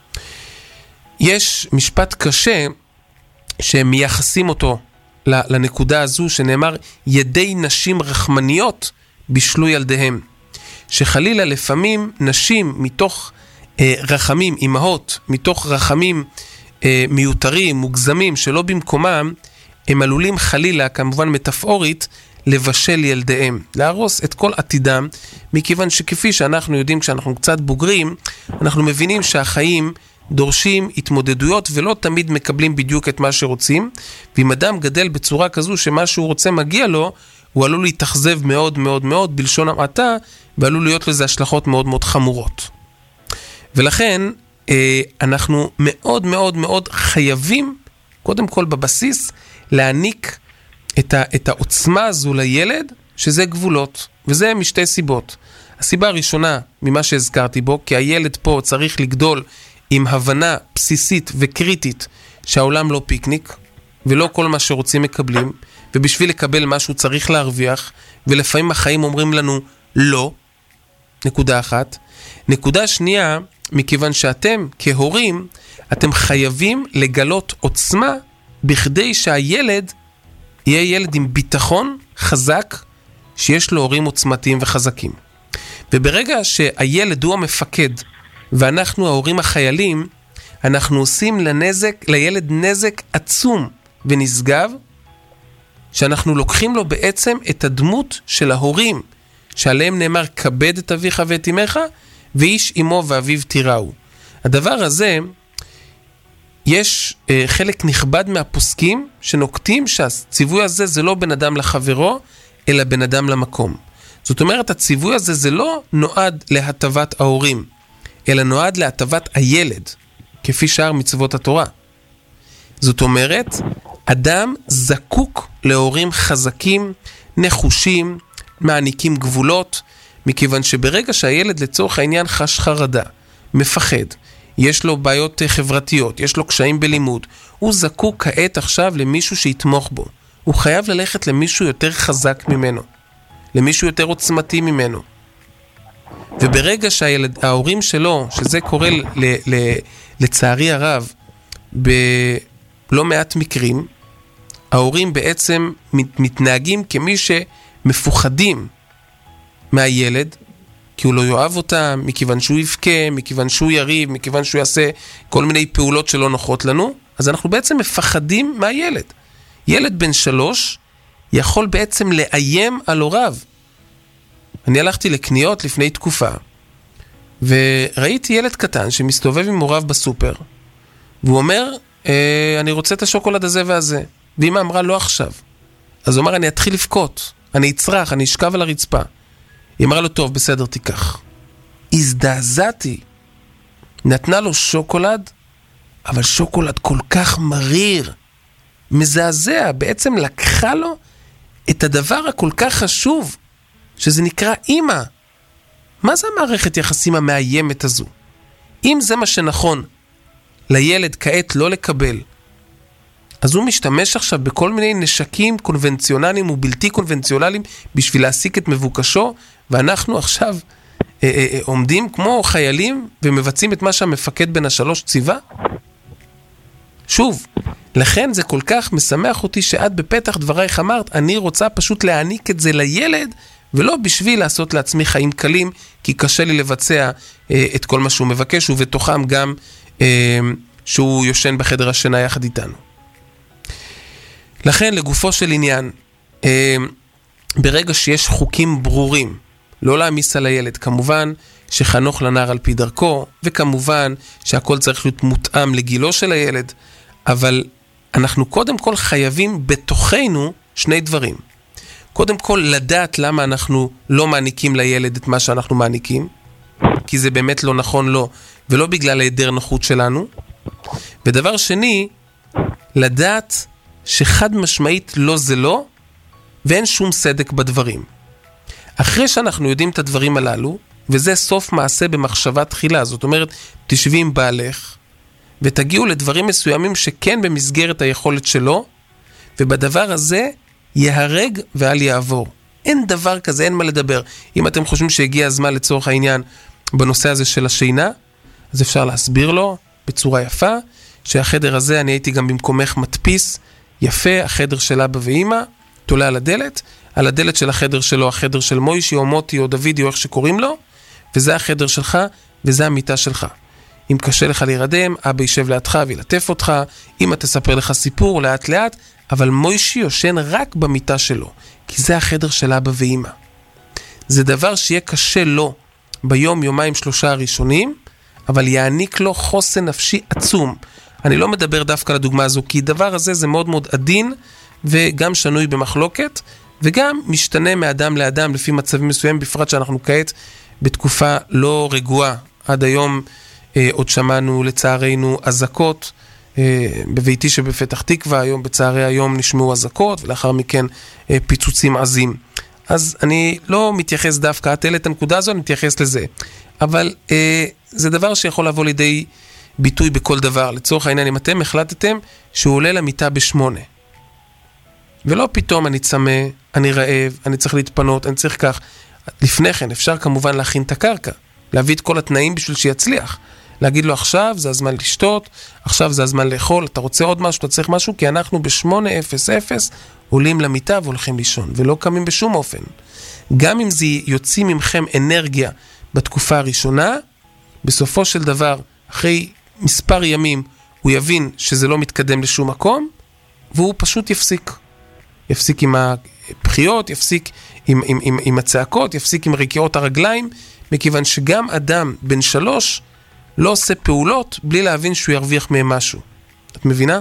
יש משפט קשה שמייחסים אותו לנקודה הזו, שנאמר, ידי נשים רחמניות בשלו ילדיהם. שחלילה לפעמים נשים מתוך אה, רחמים, אמהות, מתוך רחמים אה, מיותרים, מוגזמים, שלא במקומם, הם עלולים חלילה, כמובן מטאפורית, לבשל ילדיהם, להרוס את כל עתידם, מכיוון שכפי שאנחנו יודעים כשאנחנו קצת בוגרים, אנחנו מבינים שהחיים דורשים התמודדויות ולא תמיד מקבלים בדיוק את מה שרוצים, ואם אדם גדל בצורה כזו שמה שהוא רוצה מגיע לו, הוא עלול להתאכזב מאוד מאוד מאוד בלשון המעטה, ועלול להיות לזה השלכות מאוד מאוד חמורות. ולכן אנחנו מאוד מאוד מאוד חייבים, קודם כל בבסיס, להעניק את, ה, את העוצמה הזו לילד, שזה גבולות, וזה משתי סיבות. הסיבה הראשונה ממה שהזכרתי בו, כי הילד פה צריך לגדול עם הבנה בסיסית וקריטית שהעולם לא פיקניק, ולא כל מה שרוצים מקבלים, ובשביל לקבל משהו צריך להרוויח, ולפעמים החיים אומרים לנו לא, נקודה אחת. נקודה שנייה, מכיוון שאתם כהורים, אתם חייבים לגלות עוצמה, בכדי שהילד יהיה ילד עם ביטחון חזק, שיש לו הורים עוצמתיים וחזקים. וברגע שהילד הוא המפקד, ואנחנו ההורים החיילים, אנחנו עושים לנזק, לילד נזק עצום ונשגב, שאנחנו לוקחים לו בעצם את הדמות של ההורים, שעליהם נאמר, כבד את אביך ואת אמך, ואיש אמו ואביו תיראו. הדבר הזה, יש אה, חלק נכבד מהפוסקים שנוקטים שהציווי הזה זה לא בן אדם לחברו, אלא בן אדם למקום. זאת אומרת, הציווי הזה זה לא נועד להטבת ההורים, אלא נועד להטבת הילד, כפי שאר מצוות התורה. זאת אומרת, אדם זקוק להורים חזקים, נחושים, מעניקים גבולות, מכיוון שברגע שהילד לצורך העניין חש חרדה, מפחד, יש לו בעיות חברתיות, יש לו קשיים בלימוד, הוא זקוק כעת עכשיו למישהו שיתמוך בו. הוא חייב ללכת למישהו יותר חזק ממנו, למישהו יותר עוצמתי ממנו. וברגע שהילד, ההורים שלו, שזה קורה ל, ל, לצערי הרב, בלא מעט מקרים, ההורים בעצם מתנהגים כמי שמפוחדים מהילד, כי הוא לא יאהב אותם, מכיוון שהוא יבכה, מכיוון שהוא יריב, מכיוון שהוא יעשה כל מיני פעולות שלא נוחות לנו, אז אנחנו בעצם מפחדים מהילד. ילד בן שלוש יכול בעצם לאיים על הוריו. אני הלכתי לקניות לפני תקופה, וראיתי ילד קטן שמסתובב עם הוריו בסופר, והוא אומר, אה, אני רוצה את השוקולד הזה והזה. ואמא אמרה, לא עכשיו. אז הוא אמר, אני אתחיל לבכות, אני אצרח, אני אשכב על הרצפה. היא אמרה לו, טוב, בסדר, תיקח. הזדעזעתי. נתנה לו שוקולד, אבל שוקולד כל כך מריר, מזעזע, בעצם לקחה לו את הדבר הכל כך חשוב, שזה נקרא אמא. מה זה המערכת יחסים המאיימת הזו? אם זה מה שנכון לילד כעת לא לקבל, אז הוא משתמש עכשיו בכל מיני נשקים קונבנציונליים ובלתי קונבנציונליים בשביל להשיג את מבוקשו, ואנחנו עכשיו אה, אה, אה, עומדים כמו חיילים ומבצעים את מה שהמפקד בן השלוש ציווה. שוב, לכן זה כל כך משמח אותי שאת בפתח דברייך אמרת, אני רוצה פשוט להעניק את זה לילד, ולא בשביל לעשות לעצמי חיים קלים, כי קשה לי לבצע אה, את כל מה שהוא מבקש, ובתוכם גם אה, שהוא יושן בחדר השינה יחד איתנו. לכן לגופו של עניין, אה, ברגע שיש חוקים ברורים, לא להעמיס על הילד, כמובן שחנוך לנער על פי דרכו, וכמובן שהכל צריך להיות מותאם לגילו של הילד, אבל אנחנו קודם כל חייבים בתוכנו שני דברים. קודם כל לדעת למה אנחנו לא מעניקים לילד את מה שאנחנו מעניקים, כי זה באמת לא נכון לו, ולא בגלל היעדר נוחות שלנו. ודבר שני, לדעת שחד משמעית לא זה לא, ואין שום סדק בדברים. אחרי שאנחנו יודעים את הדברים הללו, וזה סוף מעשה במחשבה תחילה, זאת אומרת, תשבי עם בעלך, ותגיעו לדברים מסוימים שכן במסגרת היכולת שלו, ובדבר הזה יהרג ואל יעבור. אין דבר כזה, אין מה לדבר. אם אתם חושבים שהגיע הזמן לצורך העניין בנושא הזה של השינה, אז אפשר להסביר לו בצורה יפה, שהחדר הזה, אני הייתי גם במקומך מדפיס, יפה, החדר של אבא ואמא, תולה על הדלת, על הדלת של החדר שלו, החדר של מוישי או מוטי או דוידי או איך שקוראים לו, וזה החדר שלך, וזה המיטה שלך. אם קשה לך להירדם, אבא יישב לידך וילטף אותך, אמא תספר לך סיפור לאט לאט, אבל מוישי יושן רק במיטה שלו, כי זה החדר של אבא ואמא. זה דבר שיהיה קשה לו ביום, יומיים, שלושה הראשונים, אבל יעניק לו חוסן נפשי עצום. אני לא מדבר דווקא לדוגמה הזו, כי דבר הזה זה מאוד מאוד עדין, וגם שנוי במחלוקת, וגם משתנה מאדם לאדם לפי מצבים מסוים, בפרט שאנחנו כעת בתקופה לא רגועה. עד היום אה, עוד שמענו לצערנו אזעקות, אה, בביתי שבפתח תקווה, היום בצערי היום נשמעו אזעקות, ולאחר מכן אה, פיצוצים עזים. אז אני לא מתייחס דווקא, את העלית את הנקודה הזו, אני מתייחס לזה. אבל אה, זה דבר שיכול לבוא לידי ביטוי בכל דבר. לצורך העניין, אם אתם החלטתם שהוא עולה למיטה בשמונה, ולא פתאום אני צמא, אני רעב, אני צריך להתפנות, אני צריך כך. לפני כן אפשר כמובן להכין את הקרקע, להביא את כל התנאים בשביל שיצליח. להגיד לו עכשיו זה הזמן לשתות, עכשיו זה הזמן לאכול, אתה רוצה עוד משהו, אתה צריך משהו, כי אנחנו ב-שמונה אפס אפס עולים למיטה והולכים לישון, ולא קמים בשום אופן. גם אם זה יוציא ממכם אנרגיה בתקופה הראשונה, בסופו של דבר, אחרי מספר ימים, הוא יבין שזה לא מתקדם לשום מקום, והוא פשוט יפסיק. יפסיק עם הבחיות, יפסיק עם, עם, עם, עם הצעקות, יפסיק עם רקיעות הרגליים, מכיוון שגם אדם בן שלוש לא עושה פעולות בלי להבין שהוא ירוויח מהם משהו. את מבינה?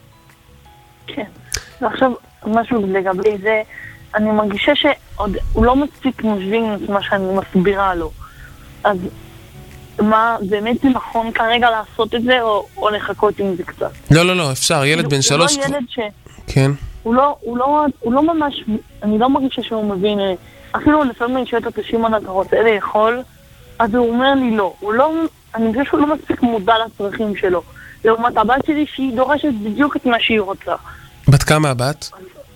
כן. ועכשיו, משהו לגבי זה, אני מרגישה שעוד הוא לא מספיק מבין את מה שאני מסבירה לו. אז מה, באמת זה נכון כרגע לעשות את זה, או, או לחכות עם זה קצת? לא, לא, לא, אפשר. ילד בן שלוש... הוא לא ילד ש... כן. הוא לא, הוא לא, הוא לא ממש, אני לא מרגישה שהוא מבין, אפילו לפעמים אני שואלת אותו, שמעון, אתה רוצה לאכול? אז הוא אומר לי לא. הוא לא, אני חושב שהוא לא מספיק מודע לצרכים שלו. לעומת הבת שלי שהיא דורשת בדיוק את מה שהיא רוצה. בת כמה הבת?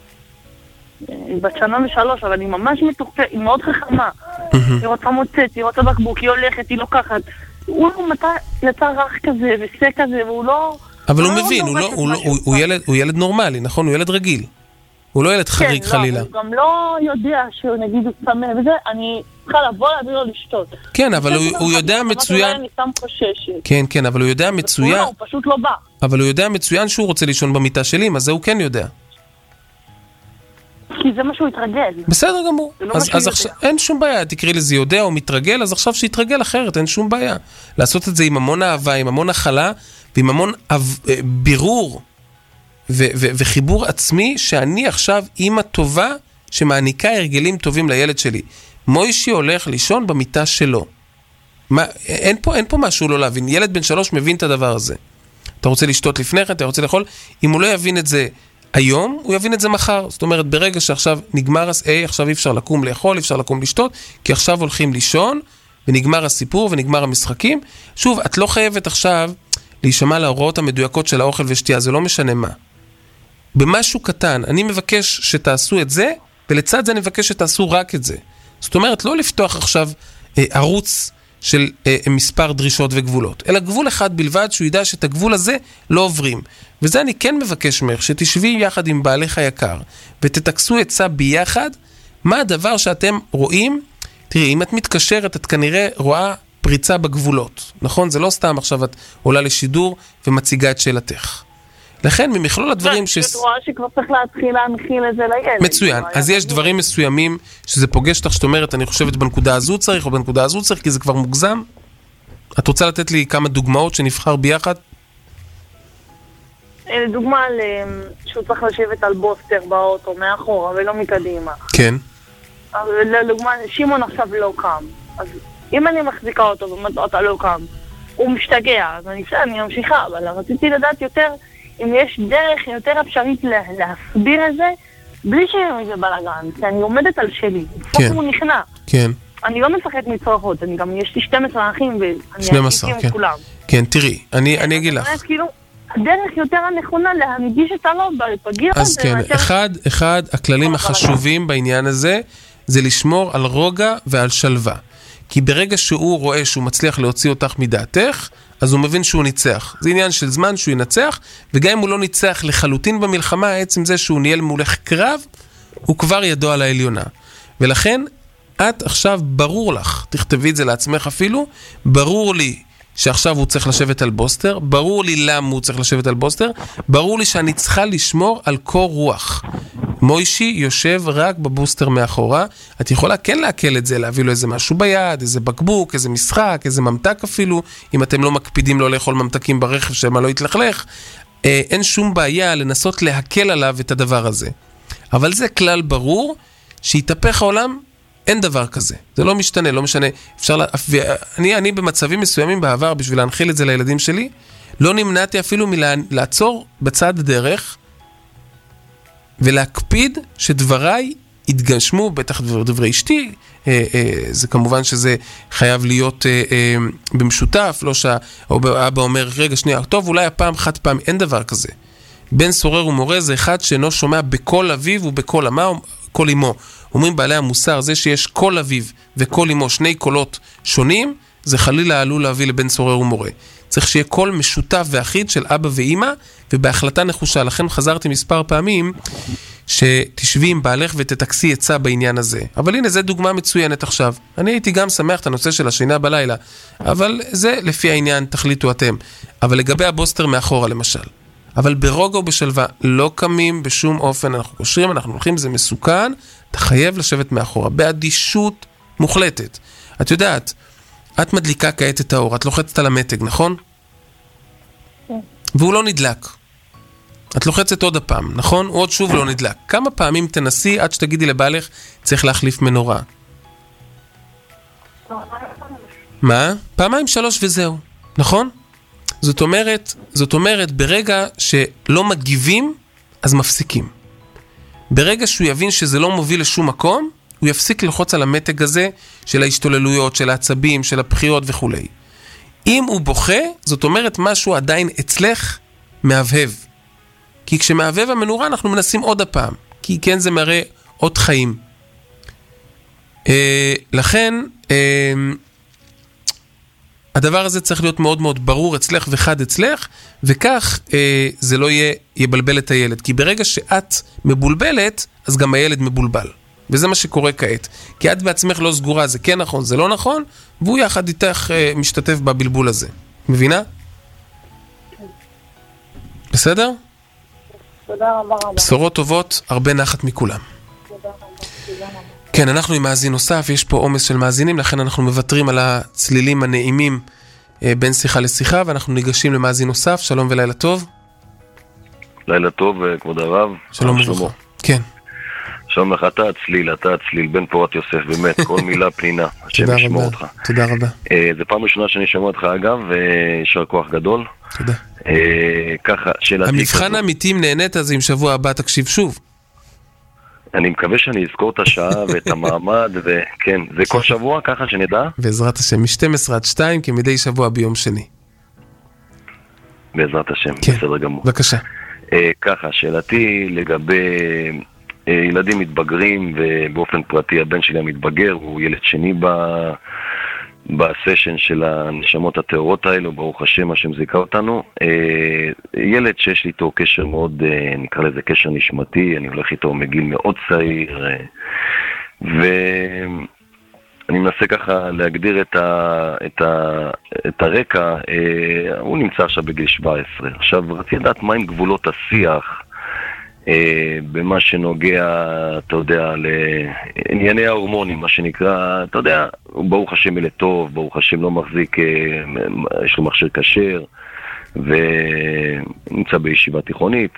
היא בת שנה ושלוש, אבל היא ממש מתוחכמת, היא מאוד חכמה. היא רוצה מוצאת, היא רוצה בקבוק, היא הולכת, היא לוקחת. הוא מתי יצא רך כזה ושה כזה, והוא לא... אבל הוא מבין, הוא ילד נורמלי, נכון? הוא ילד רגיל. הוא לא ילד חריג חלילה. הוא גם לא יודע שהוא נגיד הוא צמא וזה, אני צריכה לבוא להביא לו לשתות. כן, אבל הוא יודע מצוין. כן, כן, אבל הוא יודע מצוין. הוא פשוט לא בא. אבל הוא יודע מצוין שהוא רוצה לישון במיטה שלי, אז זה הוא כן יודע. כי זה מה שהוא התרגל. בסדר גמור. אז עכשיו, אין שום בעיה, תקראי לזה יודע או מתרגל, אז עכשיו שיתרגל אחרת, אין שום בעיה. לעשות את זה עם המון אהבה, עם המון החלה, ועם המון בירור ו- ו- וחיבור עצמי, שאני עכשיו אימא טובה שמעניקה הרגלים טובים לילד שלי. מוישי הולך לישון במיטה שלו. מה, אין פה, אין פה משהו לא להבין. ילד בן שלוש מבין את הדבר הזה. אתה רוצה לשתות לפני כן, אתה רוצה לאכול. אם הוא לא יבין את זה היום, הוא יבין את זה מחר. זאת אומרת, ברגע שעכשיו נגמר, היי, עכשיו אי אפשר לקום לאכול, אי אפשר לקום לשתות, כי עכשיו הולכים לישון, ונגמר הסיפור, ונגמר המשחקים. שוב, את לא חייבת עכשיו להישמע להוראות המדויקות של האוכל ושתייה, זה לא משנה מה. במשהו קטן, אני מבקש שתעשו את זה, ולצד זה אני מבקש שתעשו רק את זה. זאת אומרת, לא לפתוח עכשיו אה, ערוץ של אה, מספר דרישות וגבולות, אלא גבול אחד בלבד, שהוא ידע שאת הגבול הזה לא עוברים. וזה אני כן מבקש ממך, שתשבי יחד עם בעלך היקר, ותתקסו עצה ביחד, מה הדבר שאתם רואים. תראי, אם את מתקשרת, את כנראה רואה פריצה בגבולות, נכון? זה לא סתם עכשיו את עולה לשידור ומציגה את שאלתך. לכן, ממכלול הדברים ש... את רואה שכבר צריך להתחיל להנחיל את זה לילד. מצוין. אז יש דברים מסוימים שזה פוגש אותך, שאת אומרת, אני חושבת בנקודה הזו צריך, או בנקודה הזו צריך, כי זה כבר מוגזם. את רוצה לתת לי כמה דוגמאות שנבחר ביחד? לדוגמה, שהוא צריך לשבת על בוסטר באוטו, מאחורה ולא מקדימה. כן. לדוגמה, שימון עכשיו לא קם. אז אם אני מחזיקה אותו ואתה לא קם, הוא משתגע, אז אני חושב, אני ממשיכה, אבל רציתי לדעת יותר, אם יש דרך יותר אפשרית להסביר את זה, בלי שיהיה איזה בלגן, כי אני עומדת על שלי. כן. הוא נכנע. כן. אני לא מפחד מצרחות, אני גם, יש לי שנים עשר אחים, ואני שנים עשר, אקים את כולם. כן, תראי, אני, אני אגיד לך. כאילו, הדרך יותר הנכונה להנגיש את הלוב בגיל הזה. אז כן, אחד, אחד, הכללים החשובים בעניין הזה, זה לשמור על רוגע ועל שלווה. כי ברגע שהוא רואה שהוא מצליח להוציא אותך מדעתך, אז הוא מבין שהוא ניצח. זה עניין של זמן שהוא ינצח, וגם אם הוא לא ניצח לחלוטין במלחמה, עצם זה שהוא ניהל מולך קרב, הוא כבר ידוע על העליונה. ולכן, את עכשיו ברור לך, תכתבי את זה לעצמך אפילו, ברור לי שעכשיו הוא צריך לשבת על בוסטר, ברור לי למה הוא צריך לשבת על בוסטר, ברור לי שאני צריכה לשמור על קור רוח. מוישי יושב רק בבוסטר מאחורה, את יכולה כן להקל את זה, להביא לו איזה משהו ביד, איזה בקבוק, איזה משחק, איזה ממתק אפילו, אם אתם לא מקפידים לא לאכול ממתקים ברכב שמה לא יתלכלך, אה, אין שום בעיה לנסות להקל עליו את הדבר הזה. אבל זה כלל ברור, שיתהפך העולם, אין דבר כזה. זה לא משתנה, לא משנה. אפשר לה... אני, אני במצבים מסוימים בעבר, בשביל להנחיל את זה לילדים שלי, לא נמנעתי אפילו מלעצור בצד הדרך, ולהקפיד שדבריי יתגשמו, בטח דבר, דברי אשתי, אה, אה, זה כמובן שזה חייב להיות אה, אה, במשותף, לא שהאבא אומר, רגע שנייה, טוב, אולי הפעם חד פעם, אין דבר כזה. בן סורר ומורה זה אחד שאינו שומע בכל אביו ובכל אמו, כל אמו. אומרים בעלי המוסר, זה שיש כל אביו וכל אמו, שני קולות שונים, זה חלילה עלול להביא לבן סורר ומורה. צריך שיהיה קול משותף ואחיד של אבא ואמא, ובהחלטה נחושה. לכן חזרתי מספר פעמים, שתשבי עם בעלך ותתקסי עצה בעניין הזה. אבל הנה, זה דוגמה מצוינת עכשיו. אני הייתי גם שמח את הנושא של השינה בלילה, אבל זה לפי העניין, תחליטו אתם. אבל לגבי הבוסטר מאחורה למשל. אבל ברוגע ובשלווה, לא קמים בשום אופן, אנחנו קושרים, אנחנו הולכים, זה מסוכן, אתה חייב לשבת מאחורה, באדישות מוחלטת. את יודעת, את מדליקה כעת את האור, את לוחצת על המתג, נכון? כן. והוא לא נדלק. את לוחצת עוד הפעם, נכון? הוא עוד שוב לא נדלק. כמה פעמים תנסי עד שתגידי לבעלך, צריך להחליף מנורה? מה? פעמיים שלוש וזהו, נכון? זאת אומרת, זאת אומרת, ברגע שלא מגיבים, אז מפסיקים. ברגע שהוא יבין שזה לא מוביל לשום מקום, הוא יפסיק ללחוץ על המתג הזה של ההשתוללויות, של העצבים, של הבחירות וכו'. אם הוא בוכה, זאת אומרת משהו עדיין אצלך מהבהב. כי כשמהבהב המנורה אנחנו מנסים עוד הפעם, כי כן זה מראה עוד חיים. אה, לכן, אה, הדבר הזה צריך להיות מאוד מאוד ברור אצלך וחד אצלך, וכך אה, זה לא יהיה, יבלבל את הילד. כי ברגע שאת מבולבלת, אז גם הילד מבולבל. וזה מה שקורה כעת. כי את בעצמך לא סגורה, זה כן נכון, זה לא נכון, והוא יחד איתך אה, משתתף בבלבול הזה. מבינה? בסדר? תודה רבה רבה. בשורות טובות, הרבה נחת מכולם. תודה רבה. תודה רבה. כן, אנחנו עם מאזין נוסף, יש פה עומס של מאזינים, לכן אנחנו מוותרים על הצלילים הנעימים אה, בין שיחה לשיחה, ואנחנו ניגשים למאזין נוסף. שלום ולילה טוב. לילה טוב, כבוד הרב. שלום וברכה. כן. שלום לך, אתה הצליל, אתה הצליל, בן פורת יוסף, באמת, כל מילה פנינה. השם ישמור אותך. תודה רבה. אה, זה פעם ראשונה שאני שומע אותך אגב, וישר כוח גדול. תודה. אה, ככה, שאלתי... המבחן האמיתי אם נהנית, אז עם שבוע הבא תקשיב שוב. אני מקווה שאני אזכור את השעה ואת המעמד, וכן, זה כל שבוע ככה שנדע? בעזרת השם, מ-שתים עשרה עד שתיים, כמדי שבוע ביום שני. בעזרת השם, כן. בסדר גמור. בבקשה. אה, ככה, שאלתי לגבי אה, ילדים מתבגרים, ובאופן פרטי הבן שלי המתבגר, הוא ילד שני ב... בסשן של הנשמות התאורות האלו, ברוך השם, השם זיכה אותנו. ילד שיש לי איתו קשר מאוד, נקרא לזה קשר נשמתי, אני הולך איתו מגיל מאוד צעיר, ואני מנסה ככה להגדיר את, ה, את, ה, את הרקע. הוא נמצא עכשיו בגיל שבע עשרה. עכשיו, רציתי לדעת מה עם גבולות השיח, במה שנוגע, אתה יודע, לענייני ההורמונים, מה שנקרא, אתה יודע, ברוך השם ילד טוב, ברוך השם לא מחזיק, יש לו מכשיר כשר, ונמצא בישיבה תיכונית,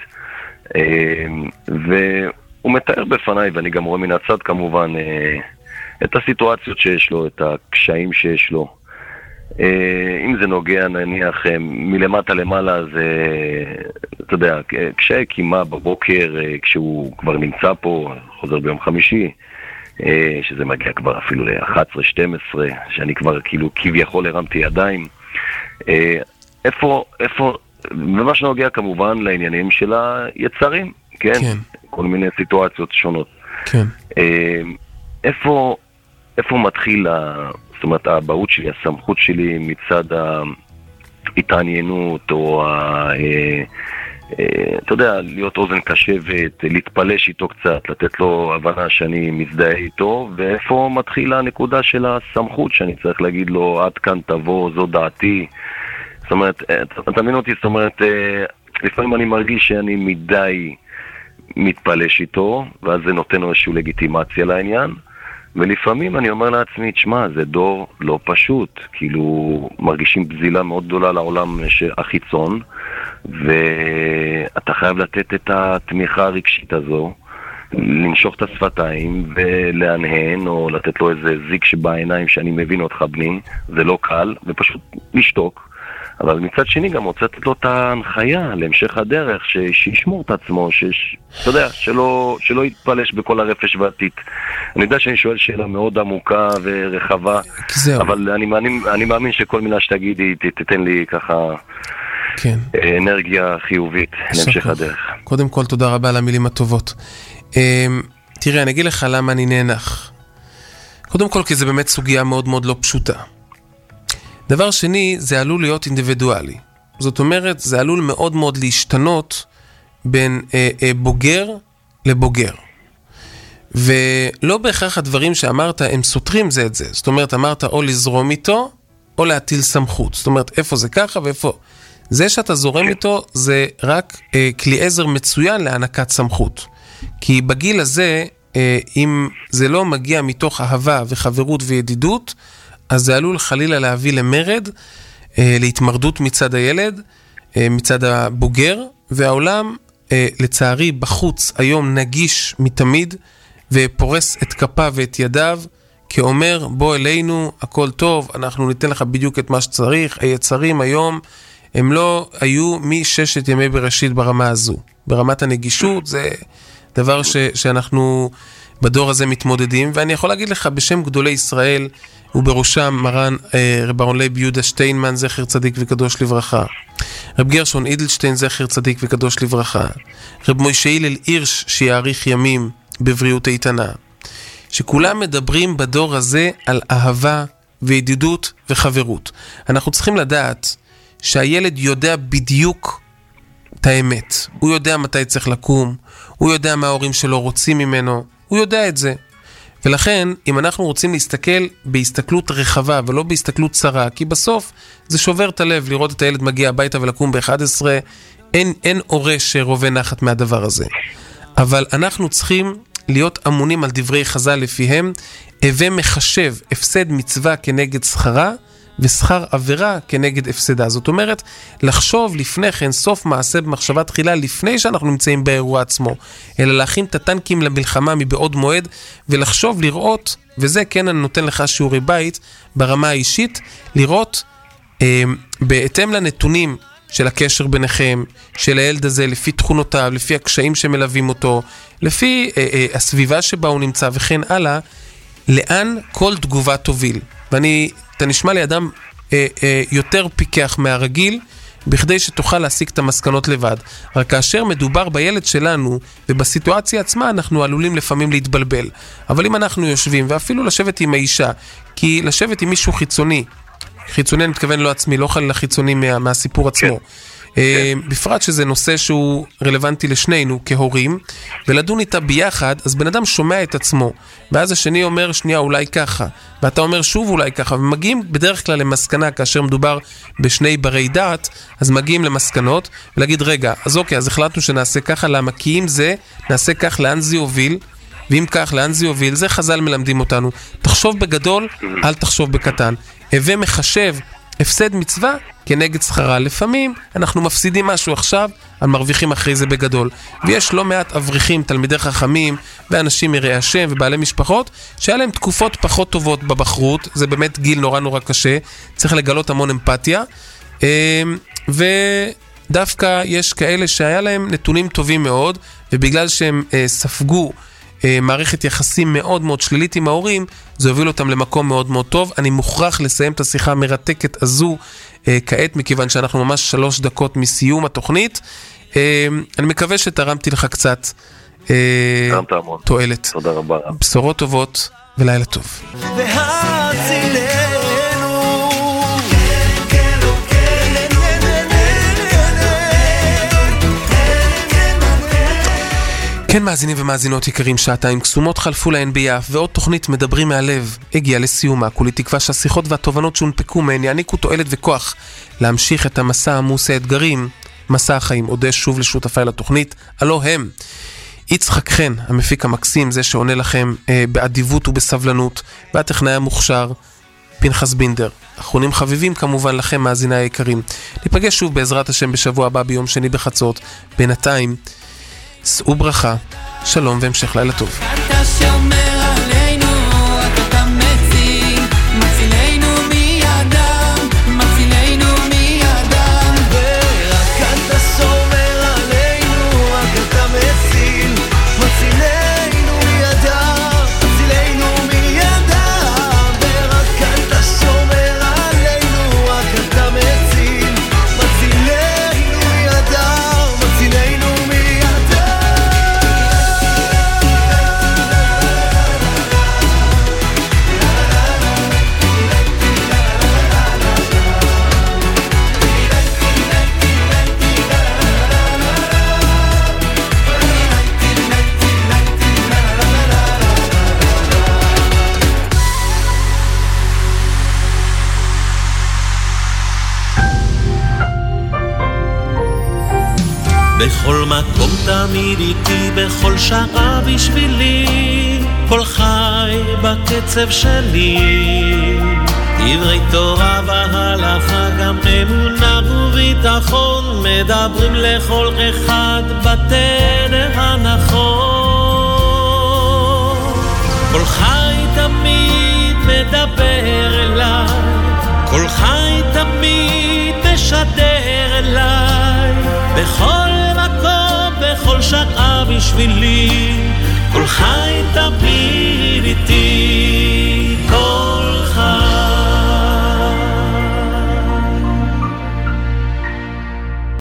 והוא מתאר בפניי, ואני גם רואה מן הצד כמובן, את הסיטואציות שיש לו, את הקשיים שיש לו. אם זה נוגע נניח מלמטה למעלה, זה, אתה יודע, קשיי קימה בבוקר, כשהוא כבר נמצא פה, חוזר ביום חמישי, שזה מגיע כבר אפילו ל-אחת עשרה שתים עשרה, שאני כבר כאילו כביכול הרמתי ידיים. איפה, איפה, ומה שנוגע כמובן לעניינים של היצרים, כן? כן. כל מיני סיטואציות שונות. כן. איפה, איפה מתחיל, זאת אומרת, האבהות שלי, הסמכות שלי מצד ההתעניינות, או ה... אתה יודע, להיות אוזן קשבת, להתפלש איתו קצת, לתת לו הבנה שאני מזדהה איתו, ואיפה מתחילה הנקודה של הסמכות, שאני צריך להגיד לו, עד כאן תבוא, זו דעתי. זאת אומרת, אתה תבין אותי, זאת אומרת, לפעמים אני מרגיש שאני מדי מתפלש איתו, ואז זה נותן לו איזושהי לגיטימציה לעניין, ולפעמים אני אומר לעצמי, תשמע, זה דור לא פשוט, כאילו מרגישים בזילה מאוד גדולה לעולם החיצון, ואתה חייב לתת את התמיכה הרגשית הזו, לנשוך את השפתיים ולהנהן, או לתת לו איזה זיק שבעיניים שאני מבין אותך בני, זה לא קל, ופשוט לשתוק. אבל מצד שני גם רוצה לתת לו את ההנחיה להמשך הדרך, שישמור את עצמו, שיש, אתה יודע, שלא, שלא יתפלש בכל הרפש והעתיק. אני יודע שאני שואל שאלה מאוד עמוקה ורחבה, אבל אני מאמין, אני מאמין שכל מילה שתגידי תתן לי ככה כן. אנרגיה חיובית להמשך הדרך. קודם כל תודה רבה על המילים הטובות. תראה, אני אגיד לך למה אני נהנח. קודם כל כי זה באמת סוגיה מאוד מאוד לא פשוטה. דבר שני, זה עלול להיות אינדיבידואלי. זאת אומרת, זה עלול מאוד מאוד להשתנות בין אה, אה, בוגר לבוגר. ולא בהכרח הדברים שאמרת הם סותרים זה את זה. זאת אומרת, אמרת או לזרום איתו, או להטיל סמכות. זאת אומרת, איפה זה ככה ואיפה... זה שאתה זורם איתו זה רק אה, כלי עזר מצוין להענקת סמכות. כי בגיל הזה, אה, אם זה לא מגיע מתוך אהבה וחברות וידידות, אז זה עלול חלילה להביא למרד, אה, להתמרדות מצד הילד, אה, מצד הבוגר, והעולם אה, לצערי בחוץ היום נגיש מתמיד, ופורס את כפיו ואת ידיו, כאומר בוא אלינו, הכל טוב, אנחנו ניתן לך בדיוק את מה שצריך. היצרים היום הם לא היו מששת ימי בראשית ברמה הזו. ברמת הנגישות זה דבר ש, שאנחנו בדור הזה מתמודדים, ואני יכול להגיד לך בשם גדולי ישראל, ובראשם מרן אה, רב אהרון לייב יהודה שטיינמן זכר צדיק וקדוש לברכה, רב גרשון אידלשטיין זכר צדיק וקדוש לברכה, רב מוישה הלל הירש שיאריך ימים בבריאות איתנה, שכולם מדברים בדור הזה על אהבה וידידות וחברות. אנחנו צריכים לדעת שהילד יודע בדיוק את האמת. הוא יודע מתי צריך לקום, הוא יודע מה ההורים שלו רוצים ממנו, הוא יודע את זה. ולכן, אם אנחנו רוצים להסתכל בהסתכלות רחבה ולא בהסתכלות צרה, כי בסוף זה שובר את הלב לראות את הילד מגיע הביתה ולקום ב-אחת עשרה, אין, אין הורה שרובה נחת מהדבר הזה. אבל אנחנו צריכים להיות אמונים על דברי חז"ל לפיהם, הווה מחשב הפסד מצווה כנגד שכרה, ושכר עבירה כנגד הפסדה. זאת אומרת, לחשוב לפני כן, סוף מעשה במחשבה תחילה, לפני שאנחנו נמצאים באירוע עצמו, אלא להכין את הטנקים למלחמה מבעוד מועד, ולחשוב, לראות, וזה כן אני נותן לך שיעורי בית, ברמה האישית, לראות אה, בהתאם לנתונים של הקשר ביניכם, של הילד הזה, לפי תכונותיו, לפי הקשיים שמלווים אותו, לפי אה, אה, הסביבה שבה הוא נמצא וכן הלאה, לאן כל תגובה תוביל. ואני, אתה נשמע לי אדם אה, אה, יותר פיקח מהרגיל, בכדי שתוכל להסיק את המסקנות לבד. רק כאשר מדובר בילד שלנו, ובסיטואציה עצמה אנחנו עלולים לפעמים להתבלבל. אבל אם אנחנו יושבים, ואפילו לשבת עם האישה, כי לשבת עם מישהו חיצוני, חיצוני אני מתכוון לא עצמי, לא חלילה חיצוני מה, מהסיפור עצמו. כן. אה, בפרט שזה נושא שהוא רלוונטי לשנינו כהורים, ולדון איתה ביחד, אז בן אדם שומע את עצמו, ואז השני אומר שנייה אולי ככה, ואתה אומר שוב אולי ככה, ומגיעים בדרך כלל למסקנה, כאשר מדובר בשני ברי דעת, אז מגיעים למסקנות, ולהגיד רגע, אז אוקיי, אז החלטנו שנעשה ככה, למה? כי אם זה, נעשה כך, לאן זה יוביל, ואם כך, לאן זה יוביל, זה חז"ל מלמדים אותנו, תחשוב בגדול, אל תחשוב בקטן, הווה מחשב, הפסד מצווה כנגד שכרה. לפעמים אנחנו מפסידים משהו עכשיו, אבל מרוויחים אחרי זה בגדול. ויש לא מעט אברכים, תלמידי חכמים, ואנשים מראי השם ובעלי משפחות, שהיה להם תקופות פחות טובות בבחרות, זה באמת גיל נורא נורא קשה, צריך לגלות המון אמפתיה, ודווקא יש כאלה שהיה להם נתונים טובים מאוד, ובגלל שהם ספגו מערכת יחסים מאוד מאוד שלילית עם ההורים, זה הוביל אותם למקום מאוד מאוד טוב. אני מוכרח לסיים את השיחה המרתקת הזו אה, כעת, מכיוון שאנחנו ממש שלוש דקות מסיום התוכנית. אה, אני מקווה שתרמתי לך קצת אה, תועלת. תודה רבה. בשורות טובות ולילה טוב. כן, מאזינים ומאזינות יקרים, שעתיים קסומות חלפו להן ביעף, ועוד תוכנית מדברים מהלב הגיעה לסיומה. כולי תקווה שהשיחות והתובנות שהונפקו מהן יעניקו תועלת וכוח להמשיך את המסע עמוס האתגרים, מסע החיים. אודה שוב לשותפיי לתוכנית, הלא הם יצחק חן, המפיק המקסים, זה שעונה לכם אה, באדיבות ובסבלנות, והטכנאי המוכשר פנחס בינדר. אחרונים חביבים כמובן לכם, מאזיני היקרים. ניפגש שוב בעזרת השם בשבוע הבא ביום שני בחצות. בינתיים שאו ברכה, שלום והמשך לילה טוב. אתה שומר עלינו, אתה מציל, מצילנו מידם, מצילנו מידם. ורק אתה שומר עלינו, רק אתה מציל, מצילנו מידם, מצילנו מידם. ורק אתה שומר עלינו, רק אתה מציל, מצילנו מידם, מצילנו בכל מקום תמיד איתי, בכל שעה בשבילי, כל חי בקצב שלי. דברי תורה והלכה, גם אמונה וביטחון, מדברים לכל אחד בתדר הנכון. כל חי תמיד מדבר אליי, כל חי תמיד משדר אליי, בכל מקום, בכל שעה בשבילי, כל חי תמיד איתי.